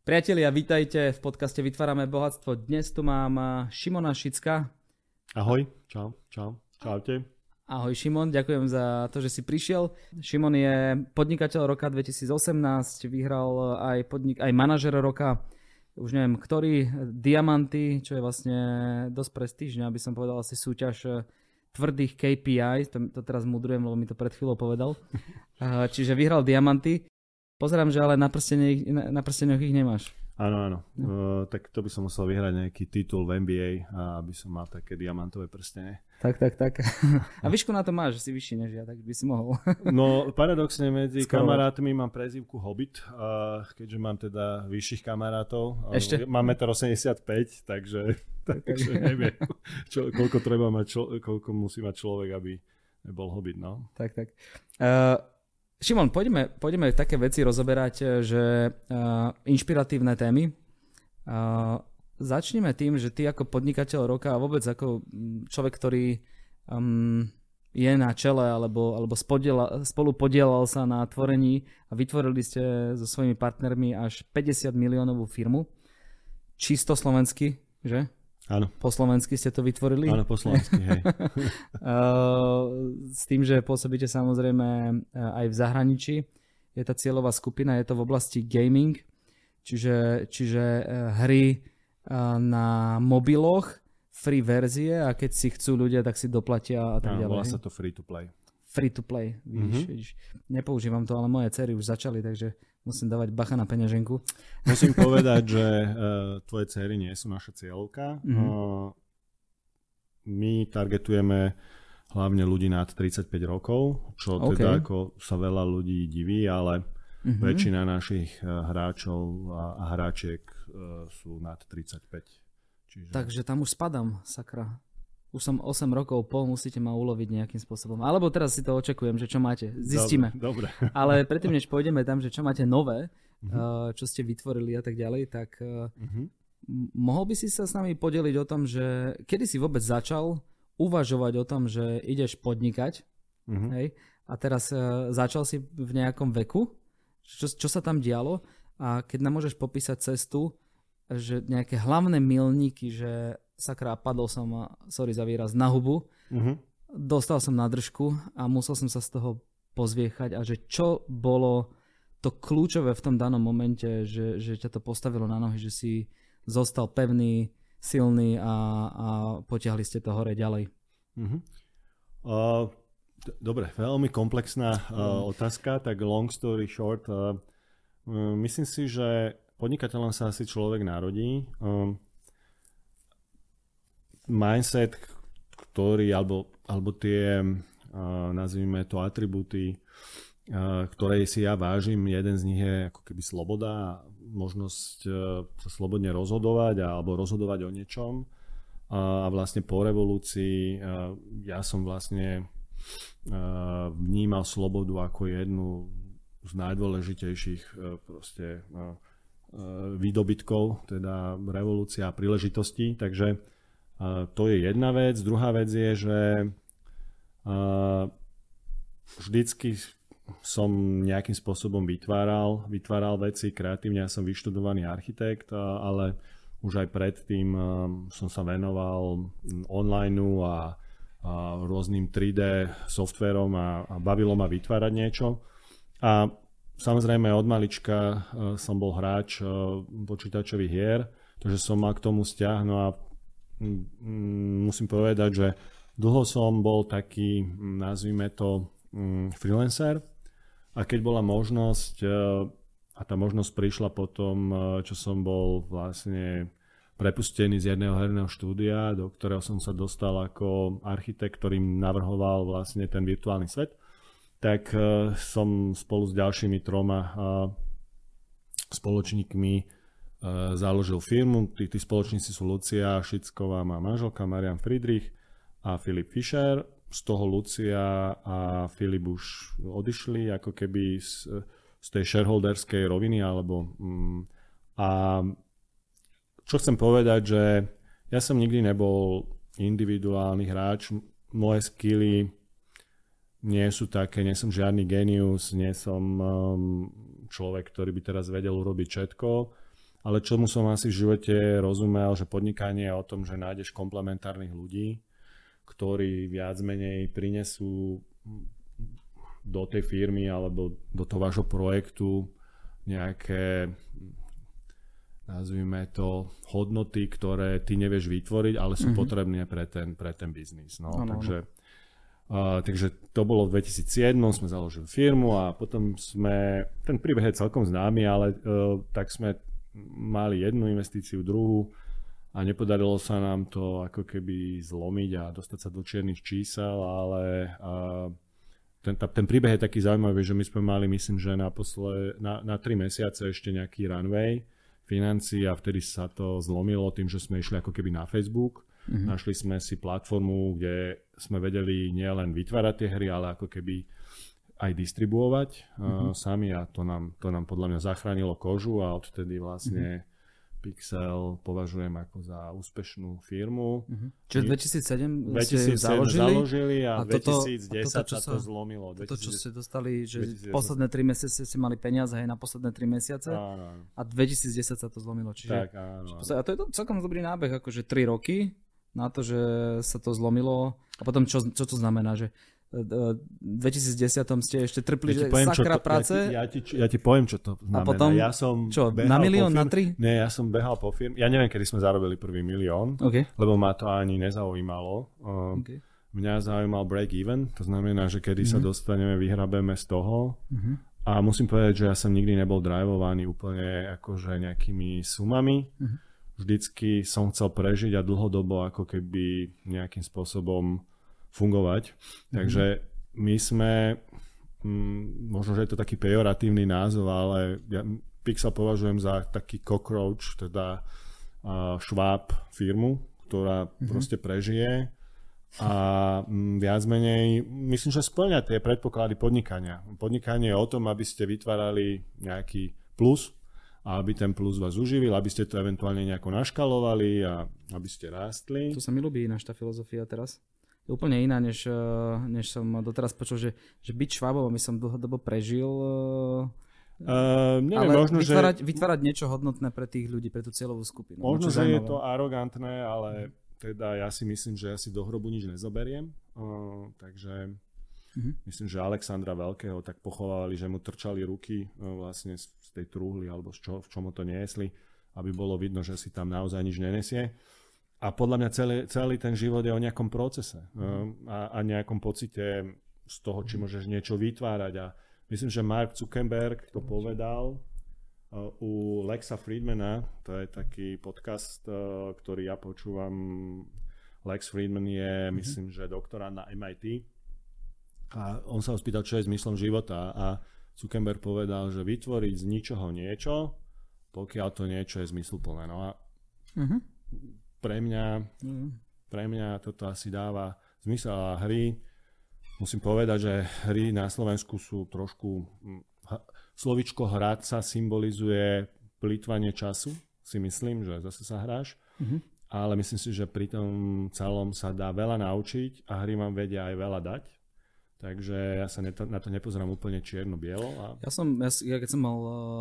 Priatelia, vítajte v podcaste Vytvárame bohatstvo. Dnes tu mám Šimona Šicka. Ahoj, čaute. Ahoj Šimon, ďakujem za to, že si prišiel. Šimon je podnikateľ roka 2018, vyhral aj manažer roka, už neviem ktorý, Diamanty, čo je vlastne dosť prestížne, aby som povedal asi súťaž tvrdých KPI, to teraz mudrujem, lebo mi to pred chvíľou povedal. Čiže vyhral Diamanty. Pozerám, že ale na prsteňoch ich nemáš. Áno. Tak to by som musel vyhrať nejaký titul v NBA, aby som mal také diamantové prstene. Tak. A výšku na to máš, že si vyšší než ja, tak by si mohol. No paradoxne medzi kamarátmi mám prezývku Hobbit, keďže mám teda vyšších kamarátov. Ešte? Mám 1,85 m, takže neviem, koľko musí mať človek, aby bol Hobbit, no. Tak. Šimon, poďme také veci rozoberať, že inšpiratívne témy. Začneme tým, že ty ako podnikateľ roka a vôbec ako človek, ktorý je na čele alebo spolu podielal sa na tvorení a vytvorili ste so svojimi partnermi až 50 miliónovú firmu. Čisto slovensky, že? Áno. Po slovensky ste to vytvorili? Áno, po slovensky, hej. S tým, že pôsobíte samozrejme aj v zahraničí. Je tá cieľová skupina, je to v oblasti gaming, čiže hry na mobiloch, free verzie a keď si chcú ľudia, tak si doplatia a tak ďalej. Volá sa to free to play. Free to play, vidíš. Nepoužívam to, ale moje dcery už začali, takže musím dávať bacha na peňaženku. Musím povedať, že tvoje dcery nie sú naša cieľovka. My targetujeme hlavne ľudí nad 35 rokov, čo teda ako sa veľa ľudí diví, ale väčšina našich hráčov a hráčiek sú nad 35. Čiže... Takže tam už spadám, sakra. Už som 8 rokov musíte ma uloviť nejakým spôsobom. Alebo teraz si to očakujem, že čo máte. Zistíme. Dobre. Ale predtým, než pôjdeme tam, že čo máte nové, čo ste vytvorili a tak ďalej, tak mohol by si sa s nami podeliť o tom, že kedy si vôbec začal uvažovať o tom, že ideš podnikať, hej? A teraz začal si v nejakom veku, čo sa tam dialo a keď nám môžeš popísať cestu, že nejaké hlavné milníky, že sakra, padol som, sorry za výraz, na hubu, dostal som na držku a musel som sa z toho pozviechať a že čo bolo to kľúčové v tom danom momente, že ťa to postavilo na nohy, že si zostal pevný, silný a potiahli ste to hore ďalej. Dobre, veľmi komplexná otázka, tak long story short. Myslím si, že podnikateľom sa asi človek narodí. Mindset, ktorý, alebo tie, nazvime to, atribúty, ktoré si ja vážim, jeden z nich je ako keby sloboda, možnosť sa slobodne rozhodovať alebo rozhodovať o niečom. A vlastne po revolúcii ja som vlastne vnímal slobodu ako jednu z najdôležitejších výdobytkov, teda revolúcia a príležitostí, takže to je jedna vec. Druhá vec je, že vždycky som nejakým spôsobom vytváral veci kreatívne. Ja som vyštudovaný architekt, ale už aj predtým som sa venoval onlineu a rôznym 3D softvérom a bavilo ma vytvárať niečo. A samozrejme od malička som bol hráč počítačových hier, takže som mal k tomu vzťah. No a musím povedať, že dlho som bol taký, nazvime to, freelancer a keď bola možnosť, a tá možnosť prišla potom, čo som bol vlastne prepustený z jedného herného štúdia, do ktorého som sa dostal ako architekt, ktorý navrhoval vlastne ten virtuálny svet, tak som spolu s ďalšími 3 spoločníkmi založil firmu. Tí spoločníci sú Lucia Šicková, má manželka, Marian Friedrich a Filip Fischer. Z toho Lucia a Filip už odišli ako keby z tej shareholderskej roviny a čo chcem povedať, že ja som nikdy nebol individuálny hráč, moje skilly nie sú také, nie som žiadny genius, nie som človek, ktorý by teraz vedel urobiť všetko. ale čomu som asi v živote rozumel, že podnikanie je o tom, že nájdeš komplementárnych ľudí, ktorí viac menej prinesú do tej firmy alebo do toho vášho projektu nejaké, nazvime to, hodnoty, ktoré ty nevieš vytvoriť, ale sú potrebné pre ten biznis. No. Takže to bolo v 2007, sme založili firmu a potom ten príbeh je celkom známy, ale tak sme mali jednu investíciu, druhú a nepodarilo sa nám to ako keby zlomiť a dostať sa do čiernych čísel, ale ten príbeh je taký zaujímavý, že my sme mali, myslím, že na 3 mesiace ešte nejaký runway financií a vtedy sa to zlomilo tým, že sme išli ako keby na Facebook. Našli sme si platformu, kde sme vedeli nielen vytvárať tie hry, ale ako keby aj distribuovať sami a to nám podľa mňa zachránilo kožu a odtedy vlastne Pixel považujem ako za úspešnú firmu. Čiže 2007 ste založili a 2010 sa to zlomilo. To, čo ste dostali, že posledné 3 mesiace ste mali peniaze aj na posledné 3 mesiace a 2010 sa to zlomilo. Čiže, tak, áno. A to je celkom dobrý nábeh, akože 3 roky na to, že sa to zlomilo a potom čo to znamená, že v 2010 ste ešte trpli, že sakra práce. Ja ti poviem, čo to znamená. A potom, ja som na milión, na 3? Nie, ja som behal po firme. Ja neviem, kedy sme zarobili prvý milión, lebo ma to ani nezaujímalo. Mňa zaujímal break even, to znamená, že kedy sa dostaneme, vyhrabeme z toho. A musím povedať, že ja som nikdy nebol drivovaný úplne akože nejakými sumami. Vždycky som chcel prežiť a dlhodobo ako keby nejakým spôsobom fungovať. Takže my sme, možno, že je to taký pejoratívny názov, ale ja Pixel považujem za taký cockroach, teda šváb firmu, ktorá proste prežije a viac menej, myslím, že spĺňa tie predpoklady podnikania. Podnikanie je o tom, aby ste vytvárali nejaký plus a aby ten plus vás uživil, aby ste to eventuálne nejako naškalovali a aby ste rástli. To sa mi ľúbi ináč tá filozofia teraz. Je úplne iná, než som doteraz počul, že byť švábom, my som dlhodobo prežil. Neviem, ale možno, vytvárať niečo hodnotné pre tých ľudí, pre tú cieľovú skupinu. Možno, že je to arogantné, ale teda ja si myslím, že ja si do hrobu nič nezoberiem. Takže myslím, že Alexandra Veľkého tak pochovávali, že mu trčali ruky vlastne z tej trúhly alebo v čom to niesli, aby bolo vidno, že si tam naozaj nič nenesie. A podľa mňa celý ten život je o nejakom procese a nejakom pocite z toho, či môžeš niečo vytvárať. A myslím, že Mark Zuckerberg to povedal u Lexa Friedmana, to je taký podcast, ktorý ja počúvam. Lex Friedman je, myslím, že doktorát na MIT. A on sa ho spýtal, čo je zmyslom života. A Zuckerberg povedal, že vytvoriť z ničoho niečo, pokiaľ to niečo je zmysluplné. No a pre mňa toto asi dáva zmysel a hry. Musím povedať, že hry na Slovensku sú trošku... Slovičko hrať sa symbolizuje plýtvanie času, si myslím, že zase sa hráš. Ale myslím si, že pri tom celom sa dá veľa naučiť a hry vám vedia aj veľa dať. Takže ja sa na to nepozerám úplne čierno-bielo. Ja keď som mal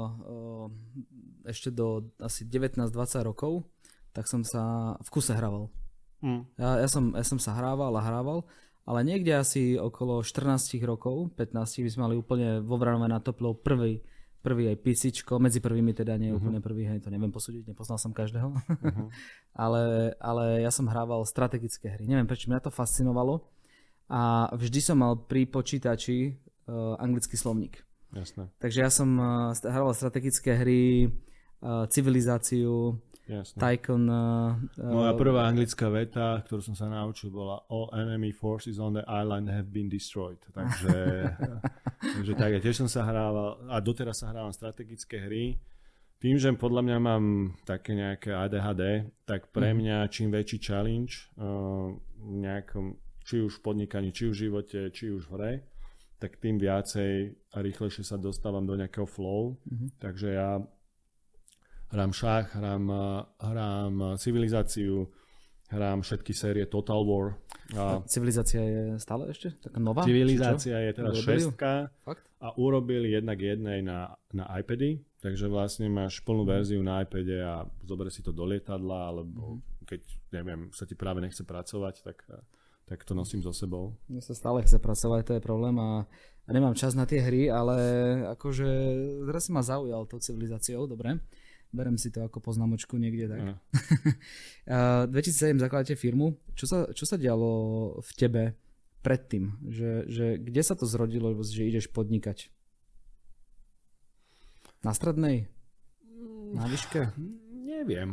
ešte do asi 19-20 rokov, tak som sa v kuse hrával. Ja som sa hrával, ale niekde asi okolo 14 rokov, 15 by sme mali úplne vo Vranove na Toplov prvý aj PCčko, medzi prvými teda, nie úplne prvý, hej, to neviem posúdiť, nepoznal som každého. ale ja som hrával strategické hry. Neviem, prečo mňa to fascinovalo a vždy som mal pri počítači anglický slovník. Jasné. Takže ja som hrával strategické hry, civilizáciu, Tycoon. Moja prvá anglická veta, ktorú som sa naučil, bola All enemy forces on the island have been destroyed. Takže tak, ja tiež som sa hrával a doteraz sa hrávam strategické hry. Tým, že podľa mňa mám také nejaké ADHD, tak pre mňa čím väčší challenge nejakom, či už v podnikaní, či už v živote, či už v hre, tak tým viacej a rýchlejšie sa dostávam do nejakého flow. Takže ja hrám šach, hrám civilizáciu, hrám všetky série Total War. A Civilizácia je stále ešte taká nová? Civilizácia je teraz 6 Fakt? a urobili jednak jednej na iPady, takže vlastne máš plnú verziu na iPade a zober si to do lietadla, alebo keď, neviem, sa ti práve nechce pracovať, tak to nosím so sebou. Mne sa stále chce pracovať, to je problém a nemám čas na tie hry, ale akože teraz si ma zaujal tou Civilizáciou, dobre. Berem si to ako poznámočku niekde tak. 2007 zakladáte firmu. Čo sa dialo v tebe predtým? Že kde sa to zrodilo, že ideš podnikať? Na strednej? Na výške? Neviem.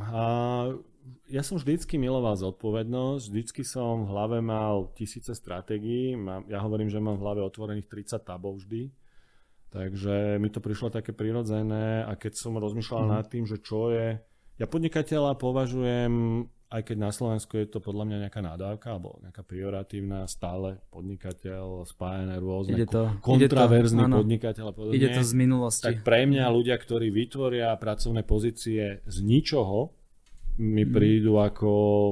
Ja som vždycky miloval zodpovednosť. Vždycky som v hlave mal tisíce stratégií. Ja hovorím, že mám v hlave otvorených 30 tabov vždy. Takže mi to prišlo také prirodzené a keď som rozmýšľal nad tým, že čo je... Ja podnikateľa považujem, aj keď na Slovensku je to podľa mňa nejaká nadávka alebo nejaká pejoratívna, stále podnikateľ, spájané rôzne kontraverzný podnikateľ a podobne. Ide to z minulosti. Tak pre mňa ľudia, ktorí vytvoria pracovné pozície z ničoho, mi prídu ako,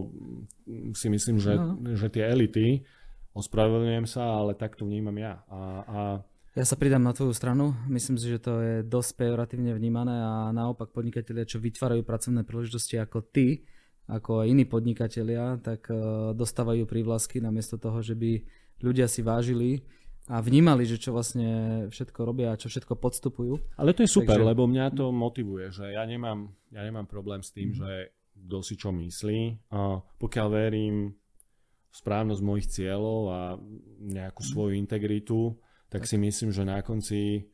si myslím, že tie elity, ospravedlňujem sa, ale tak to vnímam ja. Ja sa pridám na tvoju stranu. Myslím si, že to je dosť pejoratívne vnímané a naopak podnikatelia, čo vytvárajú pracovné príležitosti ako ty, ako aj iní podnikatelia, tak dostávajú prívlasky namiesto toho, že by ľudia si vážili a vnímali, že čo vlastne všetko robia a čo všetko podstupujú. Ale to je super, lebo mňa to motivuje, že ja nemám problém s tým, že kto si čo myslí. Pokiaľ verím v správnosť mojich cieľov a nejakú svoju integritu, tak si myslím, že na konci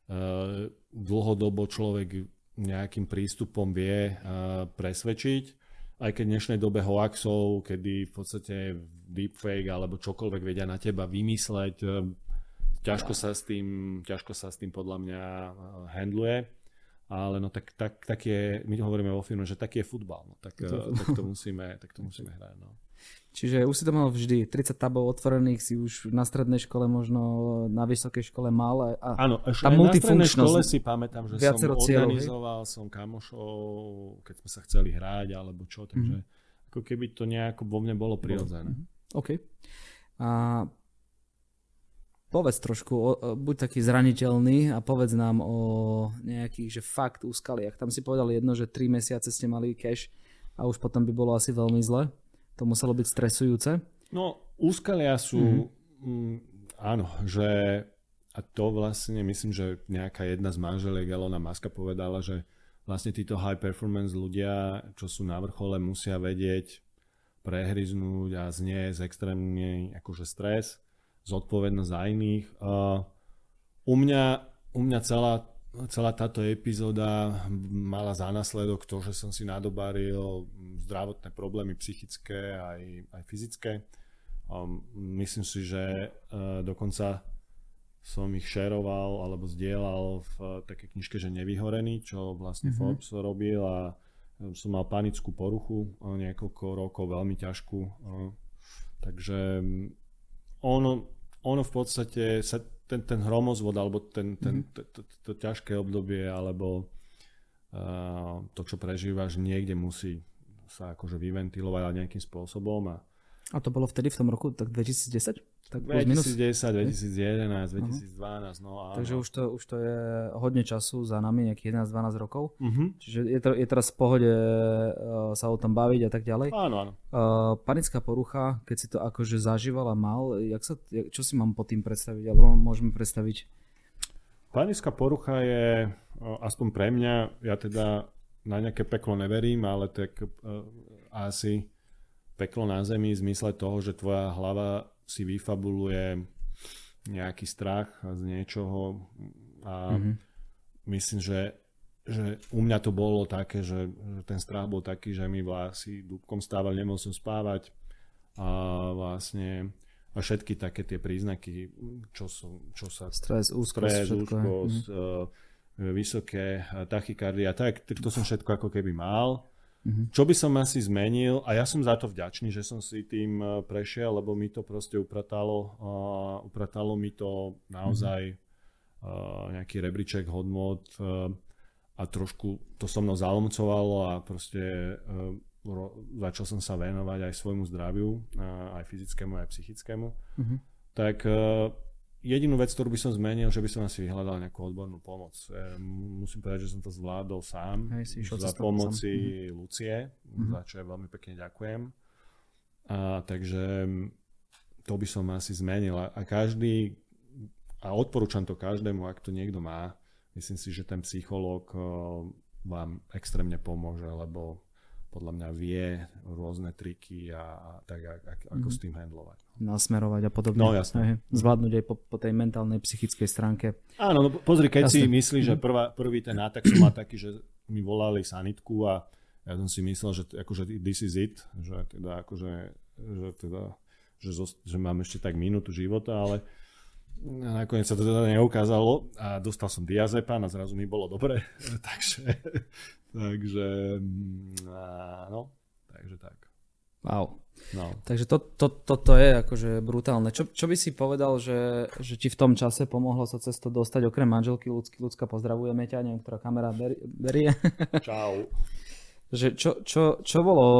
dlhodobo človek nejakým prístupom vie presvedčiť. Aj keď v dnešnej dobe hoaxov, kedy v podstate deepfake alebo čokoľvek vedia na teba vymysleť, ťažko sa s tým podľa mňa handluje. Ale no tak je, my hovoríme vo firme, že taký je futbal. No, tak to musíme hrať. No. Čiže už si to mal vždy, 30 tabov otvorených si už na strednej škole, možno na vysokej škole mal. Áno, ešte na strednej škole si pamätám, že som organizoval som kamošov, keď sme sa chceli hrať, alebo čo, takže ako keby to nejako vo mne bolo prirodzené. OK. A povedz trošku, buď taký zraniteľný a povedz nám o nejakých, že fakt úskaliach. Tam si povedal jedno, že 3 mesiace ste mali cash a už potom by bolo asi veľmi zle. To muselo byť stresujúce? No, úskalia sú, áno, že a to vlastne myslím, že nejaká jedna z manželiek Elona Muska povedala, že vlastne títo high performance ľudia, čo sú na vrchole, musia vedieť prehryznúť a zniesť extrémne akože stres, zodpovednosť za iných. U mňa celá táto epizóda mala za následok to, že som si nadobaril zdravotné problémy psychické aj fyzické. Myslím si, že dokonca som ich šeroval alebo zdieľal v takej knižke, že Nevyhorený, čo vlastne Forbes robil a som mal panickú poruchu niekoľko rokov, veľmi ťažkú. Takže ono v podstate sa ten hromozvod alebo to ťažké obdobie alebo to, čo prežívaš, niekde musí sa akože vyventilovať nejakým spôsobom. A to bolo vtedy v tom roku, tak 2010? Tak 2010, 2011, 2012. No, takže už to je hodne času za nami, nejakých 11-12 rokov. Čiže je teraz v pohode sa o tom baviť a tak ďalej. Áno. Panická porucha, keď si to akože zažíval a mal, čo si mám pod tým predstaviť, alebo môžeme predstaviť? Panická porucha je, aspoň pre mňa, ja teda na nejaké peklo neverím, ale tak asi peklo na zemi v zmysle toho, že tvoja hlava si vyfabuluje nejaký strach z niečoho a myslím, že u mňa to bolo také, že ten strach bol taký, že mi vlasy dúbkom stávali, nemohol som spávať a vlastne a všetky také tie príznaky, čo sa stres, úzkosť, vysoké tachykardia, tak to som všetko ako keby mal. Čo by som asi zmenil, a ja som za to vďačný, že som si tým prešiel, lebo mi to proste upratalo mi to naozaj nejaký rebríček hodnot a trošku to so mnou zalomcovalo a proste začal som sa venovať aj svojmu zdraviu, aj fyzickému, aj psychickému, tak jedinú vec, ktorú by som zmenil, že by som asi vyhľadal nejakú odbornú pomoc. Musím povedať, že som to zvládol sám za pomoci Lucie, za čo ja veľmi pekne ďakujem. Takže to by som asi zmenil. A odporúčam to každému, ak to niekto má. Myslím si, že ten psychológ vám extrémne pomôže, lebo podľa mňa vie rôzne triky a tak, ako s tým handlovať. Nasmerovať a podobne. No jasne. Zvládnuť aj po tej mentálnej, psychickej stránke. Áno, no pozri, keď si myslíš, že prvý ten nátak som mal taký, že mi volali sanitku a ja som si myslel, že akože this is it, že teda akože, že mám ešte tak minútu života, ale nakoniec sa to teda neukázalo a dostal som diazepam a zrazu mi bolo dobre, takže tak. Wow. No. Takže toto je akože brutálne. Čo by si povedal, že ti v tom čase pomohlo sa cez to dostať, okrem manželky Ľudská, pozdravujeme ťa, neviem, ktorá kamera berie. Čau. Že čo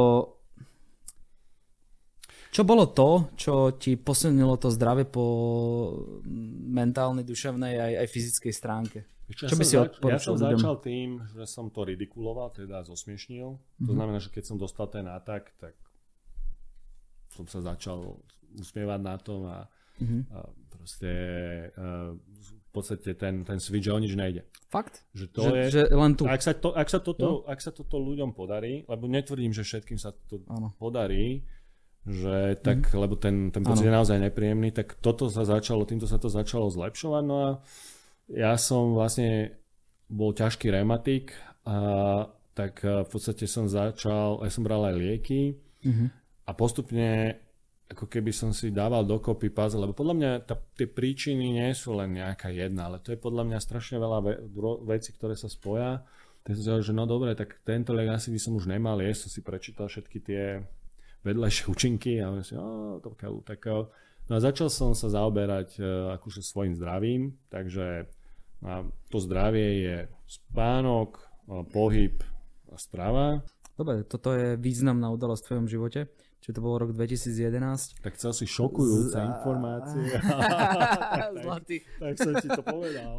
bolo to, čo ti posunilo to zdravie po mentálnej, duševnej aj fyzickej stránke? Čo by si odporučil? Ja som začal tým, že som to ridikuloval, teda zosmiešnil. To znamená, že keď som dostal ten nátak, tak som sa začal usmievať na tom a proste v podstate ten switch o nič nejde. Fakt? Že to že len tu. Ak sa toto ľuďom podarí, lebo netvrdím, že všetkým sa to podarí, že tak, lebo ten pocit je naozaj nepríjemný, tak týmto sa to začalo zlepšovať. No a ja som vlastne bol ťažký reumatik a tak v podstate som bral aj lieky a postupne ako keby som si dával dokopy puzzle, lebo podľa mňa tie príčiny nie sú len nejaká jedna, ale to je podľa mňa strašne veľa vecí, ktoré sa spoja. Tak som si hovoril, že no dobre, tak tento liek asi by som už nemal jesť, som si prečítal všetky tie vedľajšie účinky a hovorím si, no a začal som sa zaoberať akože svojim zdravím, takže to zdravie je spánok, pohyb a strava. Dobre, toto je významná udalosť v tvojom živote. Čiže to bol rok 2011. Tak chcel si šokujúce informácie. Zlatý. Tak som ti to povedal.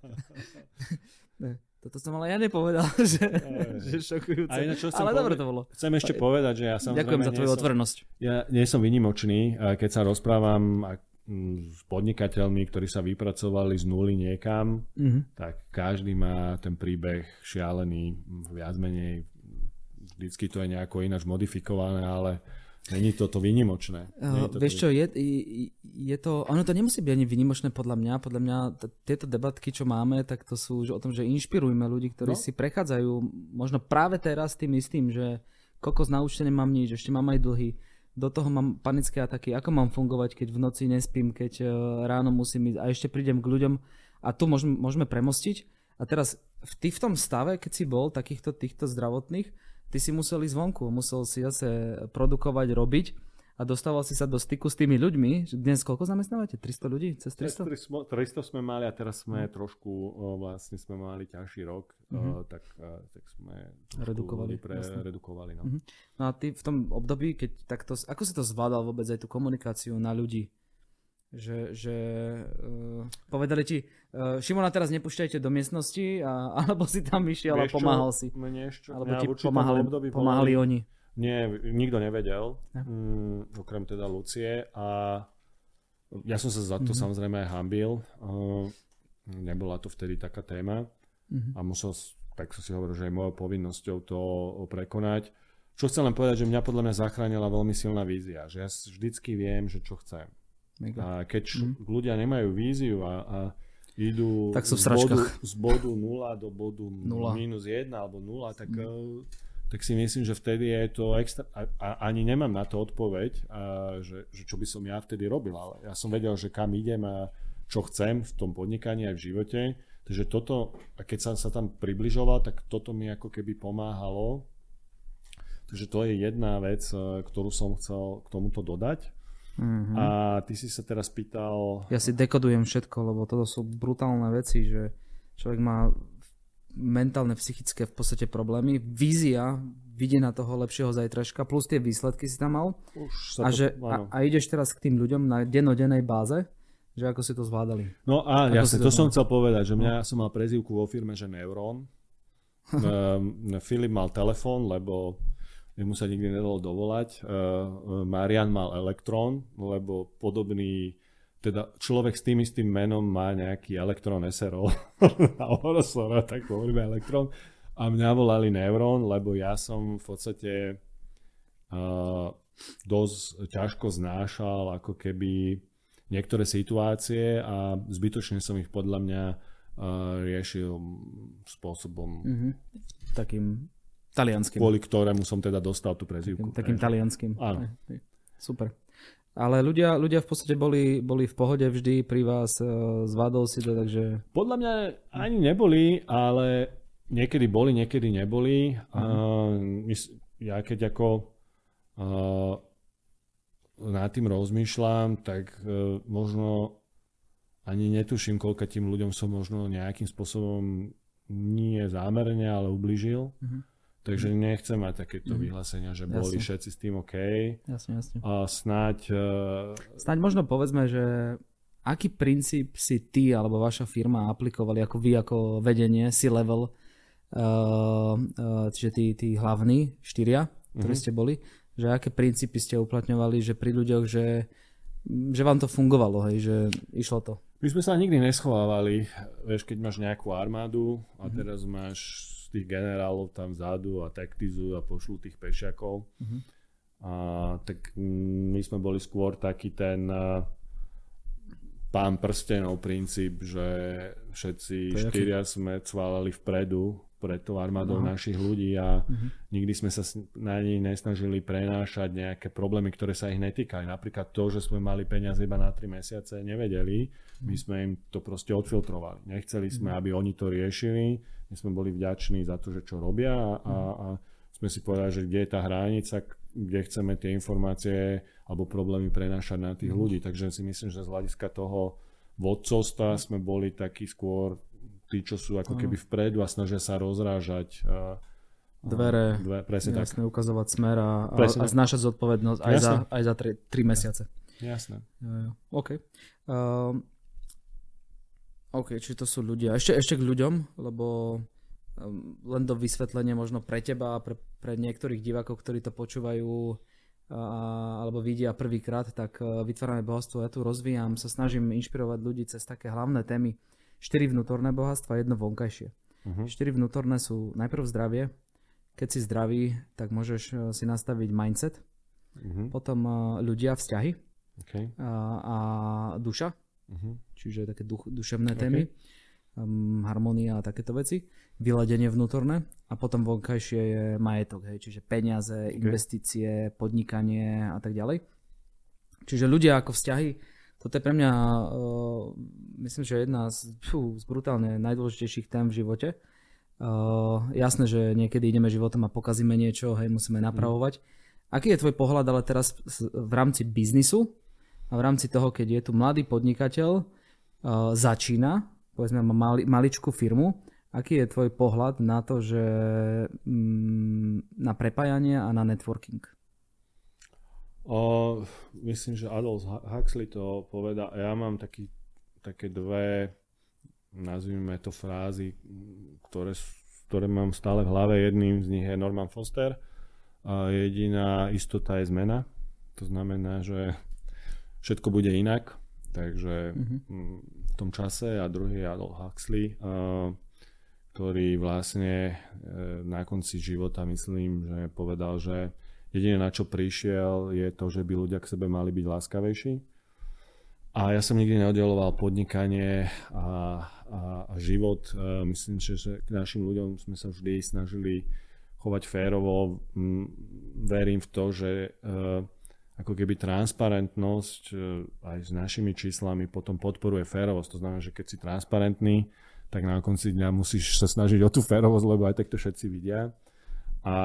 Toto som ale ja nepovedal, že šokujúce. Ale dobre to bolo. Chcem ešte povedať, že ja samozrejme ďakujem za tvoju otvorenosť. Ja nie som výnimočný, keď sa rozprávam s podnikateľmi, ktorí sa vypracovali z nuly niekam, tak každý má ten príbeh šialený, viac menej. Vždycky to je nejako ináč modifikované, ale není to výnimočné. Vieš čo, je to, ono to nemusí byť ani výnimočné podľa mňa. Podľa mňa tieto debatky, čo máme, tak to sú už o tom, že inšpirujme ľudí, ktorí si prechádzajú možno práve teraz tým istým, že kokos na účte nemám nič, ešte mám aj dlhy. Do toho mám panické ataky, ako mám fungovať, keď v noci nespím, keď ráno musím ísť a ešte prídem k ľuďom a tu môžeme premostiť. A teraz ty v tom stave, keď si bol týchto zdravotných, ty si musel ísť vonku, musel si zase produkovať, robiť a dostával si sa do styku s tými ľuďmi. Dnes koľko zamestnávate? 300 ľudí? Cez 300? 300 sme mali a teraz sme trošku, vlastne sme mali ťažší rok, tak sme redukovali. No. No a ty v tom období, keď takto, ako si to zvládal vôbec aj tú komunikáciu na ľudí? Že povedali ti, Šimona teraz nepúšťajte do miestnosti, alebo si tam išiel a pomáhal si? Alebo ti pomáhali oni? Nie, nikto nevedel, okrem teda Lucie a ja som sa za to samozrejme aj hanbil. Nebola to vtedy taká téma a tak som si hovoril, že je mojou povinnosťou to prekonať. Čo chcem len povedať, že podľa mňa zachránila veľmi silná vízia, že ja vždycky viem, že čo chcem. Mega. A keď ľudia nemajú víziu a idú z bodu 0 do bodu -1 alebo 0, tak si myslím, že vtedy je to extra. A ani nemám na to odpoveď, že čo by som ja vtedy robil. Ale ja som vedel, že kam idem a čo chcem v tom podnikaní aj v živote. Takže toto, a keď som sa tam približoval, tak toto mi ako keby pomáhalo. Takže to je jedna vec, ktorú som chcel k tomuto dodať. A ty si sa teraz pýtal... Ja si dekodujem všetko, lebo toto sú brutálne veci, že človek má mentálne, psychické v podstate problémy. Vízia videnia toho lepšieho zajtražka, plus tie výsledky si tam mal. A ideš teraz k tým ľuďom na dennodennej báze, že ako si to zvládali. No a jasne, to som chcel povedať, že som mal prezývku vo firme, že Neuron. Filip mal telefón, lebo mu sa nikdy nedalo dovolať. Marian mal Elektrón, lebo podobný, teda človek s tým istým menom má nejaký Elektrón SRO a Orosora, tak hovoríme Elektrón. A mňa volali Neuron, lebo ja som v podstate dosť ťažko znášal ako keby niektoré situácie a zbytočne som ich podľa mňa riešil spôsobom takým talianským. Kvôli ktorému som teda dostal tú prezývku. Takým talianským. Áno. Super. Ale ľudia v podstate boli v pohode vždy pri vás, zvládol si to, takže... Podľa mňa ani neboli, ale niekedy boli, niekedy neboli. Ja keď ako nad tým rozmýšľam, tak možno ani netuším, koľka tým ľuďom som možno nejakým spôsobom nie zámerne, ale ublížil. Takže nechcem mať takéto vyhlásenia, že boli všetci s tým OK. Jasne. A snáď možno povedzme, že aký princíp si ty alebo vaša firma aplikovali, ako vy ako vedenie, C-level, čiže tí hlavní 4, ktorí ste boli, že aké princípy ste uplatňovali, že pri ľuďoch, že vám to fungovalo, hej, že išlo to. My sme sa nikdy neschovávali. Vieš, keď máš nejakú armádu a teraz máš tých generálov tam vzadu a taktizujú a pošlú tých pešiakov. Tak my sme boli skôr taký ten pán prstenov princíp, že všetci 4 sme cválali vpredu pred tou armádou našich ľudí a nikdy sme sa na nej nesnažili prenášať nejaké problémy, ktoré sa ich netýkali. Napríklad to, že sme mali peniaze iba na 3 mesiace, nevedeli. My sme im to proste odfiltrovali. Nechceli sme, aby oni to riešili. My sme boli vďační za to, že čo robia a sme si povedali, že kde je tá hranica, kde chceme tie informácie alebo problémy prenášať na tých ľudí. Takže si myslím, že z hľadiska toho vodcovstva sme boli takí skôr tí, čo sú ako keby vpredu a snažia sa rozrážať dvere, presne jasné, tak. Ukazovať smer a znášať zodpovednosť aj za 3 mesiace. Jasné. OK. OK, či to sú ľudia. Ešte k ľuďom, lebo len do vysvetlenia možno pre teba a pre niektorých divákov, ktorí to počúvajú alebo vidia prvýkrát, tak vytvárame bohatstvo. Ja tu rozvíjam, sa snažím inšpirovať ľudí cez také hlavné témy. 4 vnútorné bohatstva, 1 vonkajšie. 4 vnútorné sú najprv zdravie. Keď si zdravý, tak môžeš si nastaviť mindset. Potom ľudia, vzťahy a duša. Čiže také duševné témy. Harmónia a takéto veci. Vyladenie vnútorné. A potom vonkajšie je majetok. Čiže peniaze, investície, podnikanie a tak ďalej. Čiže ľudia ako vzťahy, toto je pre mňa, myslím, že jedna z brutálne najdôležitejších tém v živote. Jasné, že niekedy ideme životom a pokazíme niečo, hej, musíme napravovať. Aký je tvoj pohľad ale teraz v rámci biznisu a v rámci toho, keď je tu mladý podnikateľ, začína, povedzme, má maličkú firmu, aký je tvoj pohľad na to, že na prepájanie a na networking? Myslím, že Aldous Huxley to povedal. Ja mám také 2, nazvime to frázy, ktoré mám stále v hlave. Jedným z nich je Norman Foster. Jediná istota je zmena. To znamená, že všetko bude inak. Takže v tom čase. A druhý je Aldous Huxley, ktorý vlastne na konci života, myslím, že povedal, že jediné, na čo prišiel, je to, že by ľudia k sebe mali byť láskavejší. A ja som nikdy neoddeloval podnikanie a život. Myslím, že k našim ľuďom sme sa vždy snažili chovať férovo. Verím v to, že ako keby transparentnosť aj s našimi číslami potom podporuje férovosť. To znamená, že keď si transparentný, tak na konci dňa musíš sa snažiť o tú férovosť, lebo aj tak to všetci vidia. A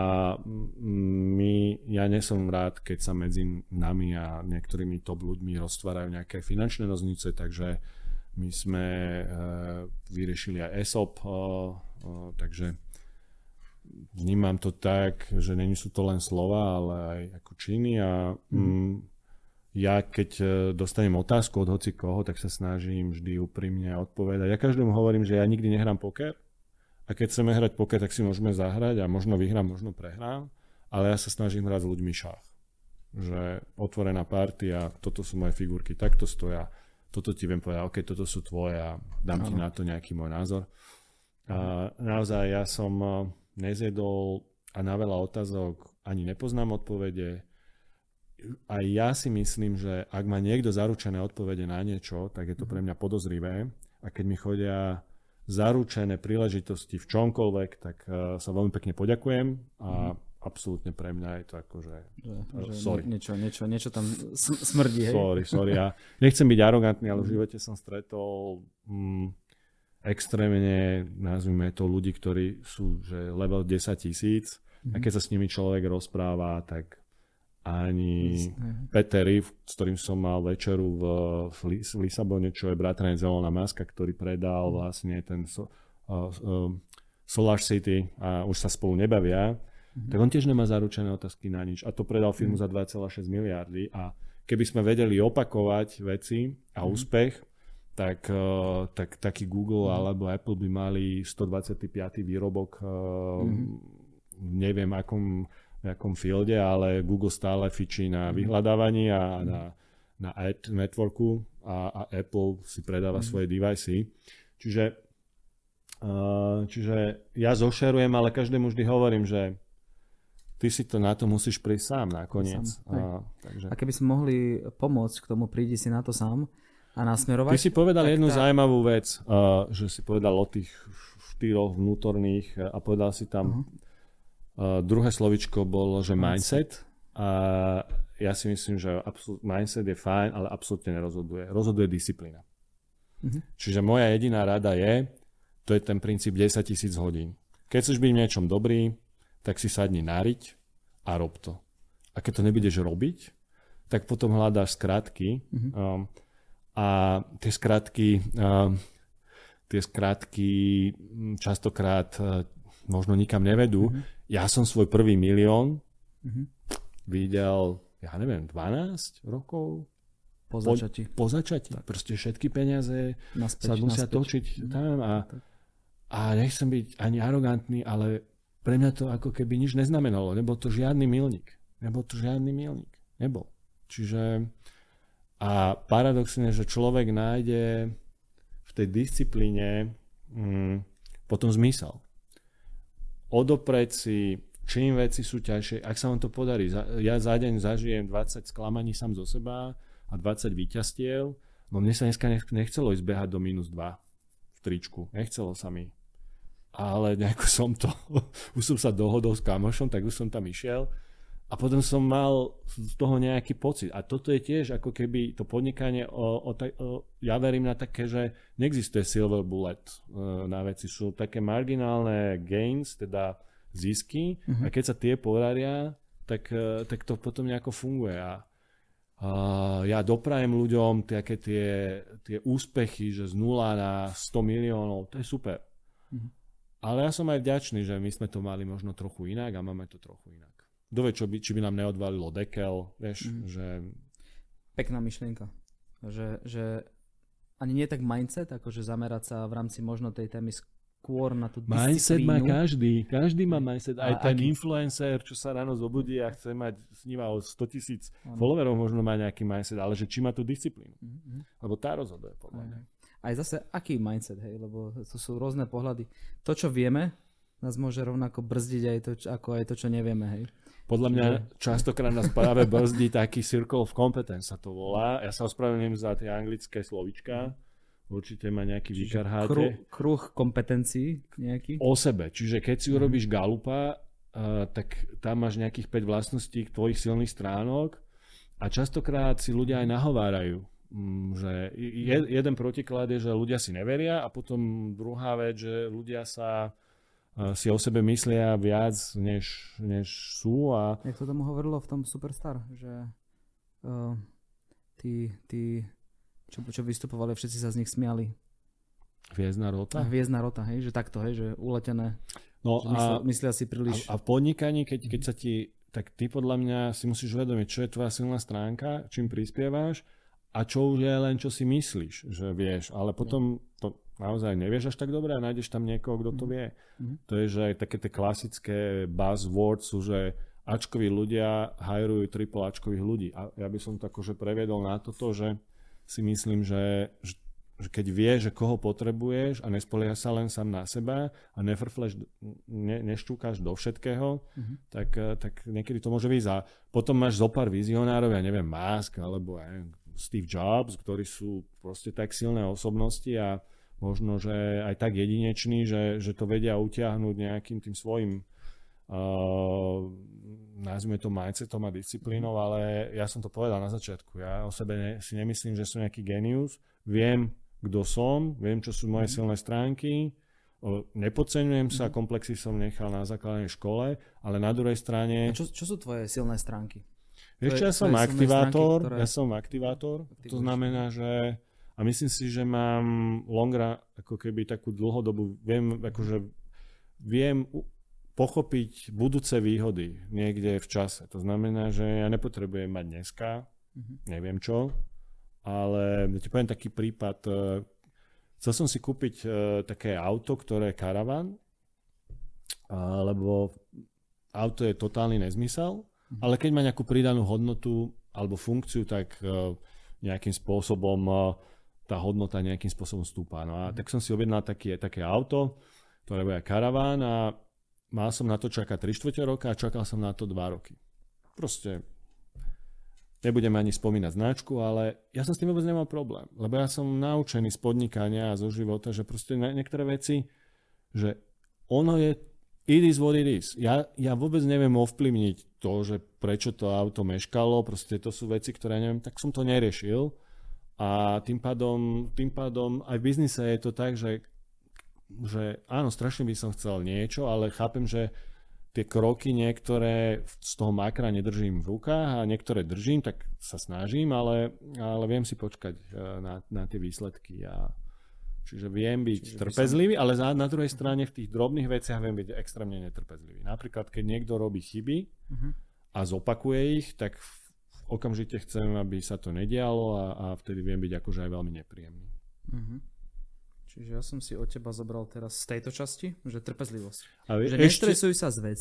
ja nesom rád, keď sa medzi nami a niektorými top ľuďmi roztvárajú nejaké finančné roznice, takže my sme vyriešili aj ESOP Takže vnímam to tak, že nie sú to len slova, ale aj ako činy a ja keď dostanem otázku od hoci koho, tak sa snažím vždy úprimne odpovedať. Ja každému hovorím, že ja nikdy nehrám poker a keď chceme hrať poker, tak si môžeme zahrať a možno vyhrám, možno prehrám, ale ja sa snažím hrať s ľuďmi šach. Že otvorená partia, toto sú moje figurky, takto stoja, toto ti viem povedať, ok, toto sú tvoje a dám ti na to nejaký môj názor. A naozaj ja som nezjedol a na veľa otázok ani nepoznám odpovede. A ja si myslím, že ak má niekto zaručené odpovede na niečo, tak je to pre mňa podozrivé. A keď mi chodia zaručené príležitosti v čomkoľvek, tak sa veľmi pekne poďakujem a absolútne pre mňa je to akože sorry. Niečo tam smrdí. Hej? Sorry. Ja nechcem byť arogantný, ale v živote som stretol extrémne, nazvime to, ľudí, ktorí sú že level 10 000 a keď sa s nimi človek rozpráva, tak ani Peter Riff, s ktorým som mal večeru v Lisabone, čo je bratranec Elona Muska, ktorý predal vlastne ten Solar City a už sa spolu nebavia, tak on tiež nemá zaručené otázky na nič. A to predal firmu za 2,6 miliardy a keby sme vedeli opakovať veci a úspech, tak taký Google alebo Apple by mali 125. výrobok neviem akom fielde, ale Google stále fičí na vyhľadávaní a na ad networku a Apple si predáva svoje device. Čiže ja zošerujem, ale každému vždy hovorím, že ty si to na to musíš prísť sám nakoniec. Takže. A keby sme mohli pomôcť k tomu, prídi si na to sám a nasmerovať. Ty si povedal jednu zaujímavú vec, že si povedal o tých 4 vnútorných a povedal si tam druhé slovičko bolo, že mindset. A ja si myslím, že mindset je fajn, ale absolútne nerozhoduje. Rozhoduje disciplína. Čiže moja jediná rada to je ten princíp 10 000 hodín. Keď chceš byť v niečom dobrý, tak si sadni nariť a rob to. A keď to nebudeš robiť, tak potom hľadáš skratky. A tie skratky častokrát možno nikam nevedú. Ja som svoj prvý milión videl, ja neviem, 12 rokov po začati. Proste všetky peniaze sa musia točiť tam a nechcem byť ani arogantný, ale pre mňa to ako keby nič neznamenalo. Nebol to žiadny milník. Nebol. Čiže a paradoxne, že človek nájde v tej disciplíne potom zmysel. Odoprieť si, čím veci sú ťažšie, ak sa vám to podarí. Ja za deň zažijem 20 sklamaní sám zo seba a 20 víťazstiev, no mne sa dneska nechcelo ísť behať do -2 v tričku. Nechcelo sa mi. Ale nejako som to, už som sa dohodol s kamošom, tak už som tam išiel a potom som mal z toho nejaký pocit. A toto je tiež ako keby to podnikanie, ja verím na také, že neexistuje silver bullet na veci. Sú také marginálne gains, teda zisky a keď sa tie podaria, tak to potom nejako funguje. A ja doprajem ľuďom také tie úspechy, že z 0 na 100 miliónov, to je super. Ale ja som aj vďačný, že my sme to mali možno trochu inak a máme to trochu inak. Kto vie, či by nám neodvalilo dekel, vieš, že... Pekná myšlienka. Že ani nie tak mindset, akože zamerať sa v rámci možno tej témy skôr na tú disciplínu. Mindset má každý má mindset. Aj ten influencer, čo sa ráno zobudí a chce mať sníva o 100 000 followerov, možno má nejaký mindset, ale že či má tú disciplínu. Lebo tá rozhoduje, podľa mňa. Aj zase, aký mindset, hej, lebo to sú rôzne pohľady. To, čo vieme, nás môže rovnako brzdiť ako aj to, čo nevieme, hej. Podľa mňa častokrát nás práve brzdí taký circle of competence sa to volá. Ja sa ospravedlňujem za tie anglické slovička. Určite ma nejaký vykarháte. Kruh kompetencií nejaký? O sebe. Čiže keď si urobíš Galupa, tak tam máš nejakých 5 vlastností tvojich silných stránok a častokrát si ľudia aj nahovárajú. Že jeden protiklad je, že ľudia si neveria a potom druhá vec, že ľudia si o sebe myslia viac, než sú. Jak to tomu hovorilo v tom Superstar, že tí čo vystupovali, všetci sa z nich smiali. Hviezdna rota? Hviezdna rota, hej, že takto, hej, že uletené. No že myslia si príliš... A v podnikaní, keď sa ti... Tak ty podľa mňa si musíš uvedomiť, čo je tvoja silná stránka, čím prispievaš a čo už je len, čo si myslíš, že vieš. Ale potom to naozaj nevieš až tak dobre a nájdeš tam niekoho, kto to vie. To je, že také tie klasické buzzwords sú, že Ačkoví ľudia hajrujú triple Ačkových ľudí. A ja by som to akože previedol na toto, že si myslím, že keď vieš, že koho potrebuješ a nespoliehaš sa len sám na seba a nešťúkáš do všetkého, tak niekedy to môže výjsť. A potom máš zopár vizionárov, ja neviem, Musk alebo Steve Jobs, ktorí sú proste tak silné osobnosti a možno, že aj tak jedineční, že to vedia utiahnuť nejakým tým svojim nazvime to mindsetom a disciplínou, ale ja som to povedal na začiatku. Ja o sebe si nemyslím, že som nejaký genius. Viem, kto som, viem, čo sú moje silné stránky, nepodceňujem sa, komplexy som nechal na základnej škole, ale na druhej strane... A čo sú tvoje silné stránky? Vieš, ja som aktivátor, to znamená, že a myslím si, že mám ako keby takú dlhodobú, viem pochopiť budúce výhody niekde v čase. To znamená, že ja nepotrebujem mať dneska, neviem čo, ale ti poviem taký prípad. Chcel som si kúpiť také auto, ktoré je karavan, lebo auto je totálny nezmysel, ale keď má nejakú pridanú hodnotu alebo funkciu, tak nejakým spôsobom tá hodnota nejakým spôsobom stúpa. No a tak som si objednal také auto, ktoré bude karaván a mal som na to čakať 3/4 roka a čakal som na to 2 roky. Proste nebudem ani spomínať značku, ale ja som s tým vôbec nemal problém, lebo ja som naučený z podnikania a zo života, že proste niektoré veci, že ono je it is what it is. Ja vôbec neviem ovplyvniť to, že prečo to auto meškalo, proste to sú veci, ktoré neviem, tak som to neriešil a tým pádom aj v biznise je to tak, že áno, strašne by som chcel niečo, ale chápem, že tie kroky niektoré z toho makra nedržím v rukách a niektoré držím, tak sa snažím, ale viem si počkať na tie výsledky. Čiže viem byť trpezlivý, ale na druhej strane v tých drobných veciach viem byť extrémne netrpezlivý. Napríklad, keď niekto robí chyby a zopakuje ich, tak okamžite chcem, aby sa to nedialo a vtedy viem byť akože aj veľmi nepríjemný. Čiže ja som si od teba zobral teraz z tejto časti, že trpezlivosť. Že nestresuj sa z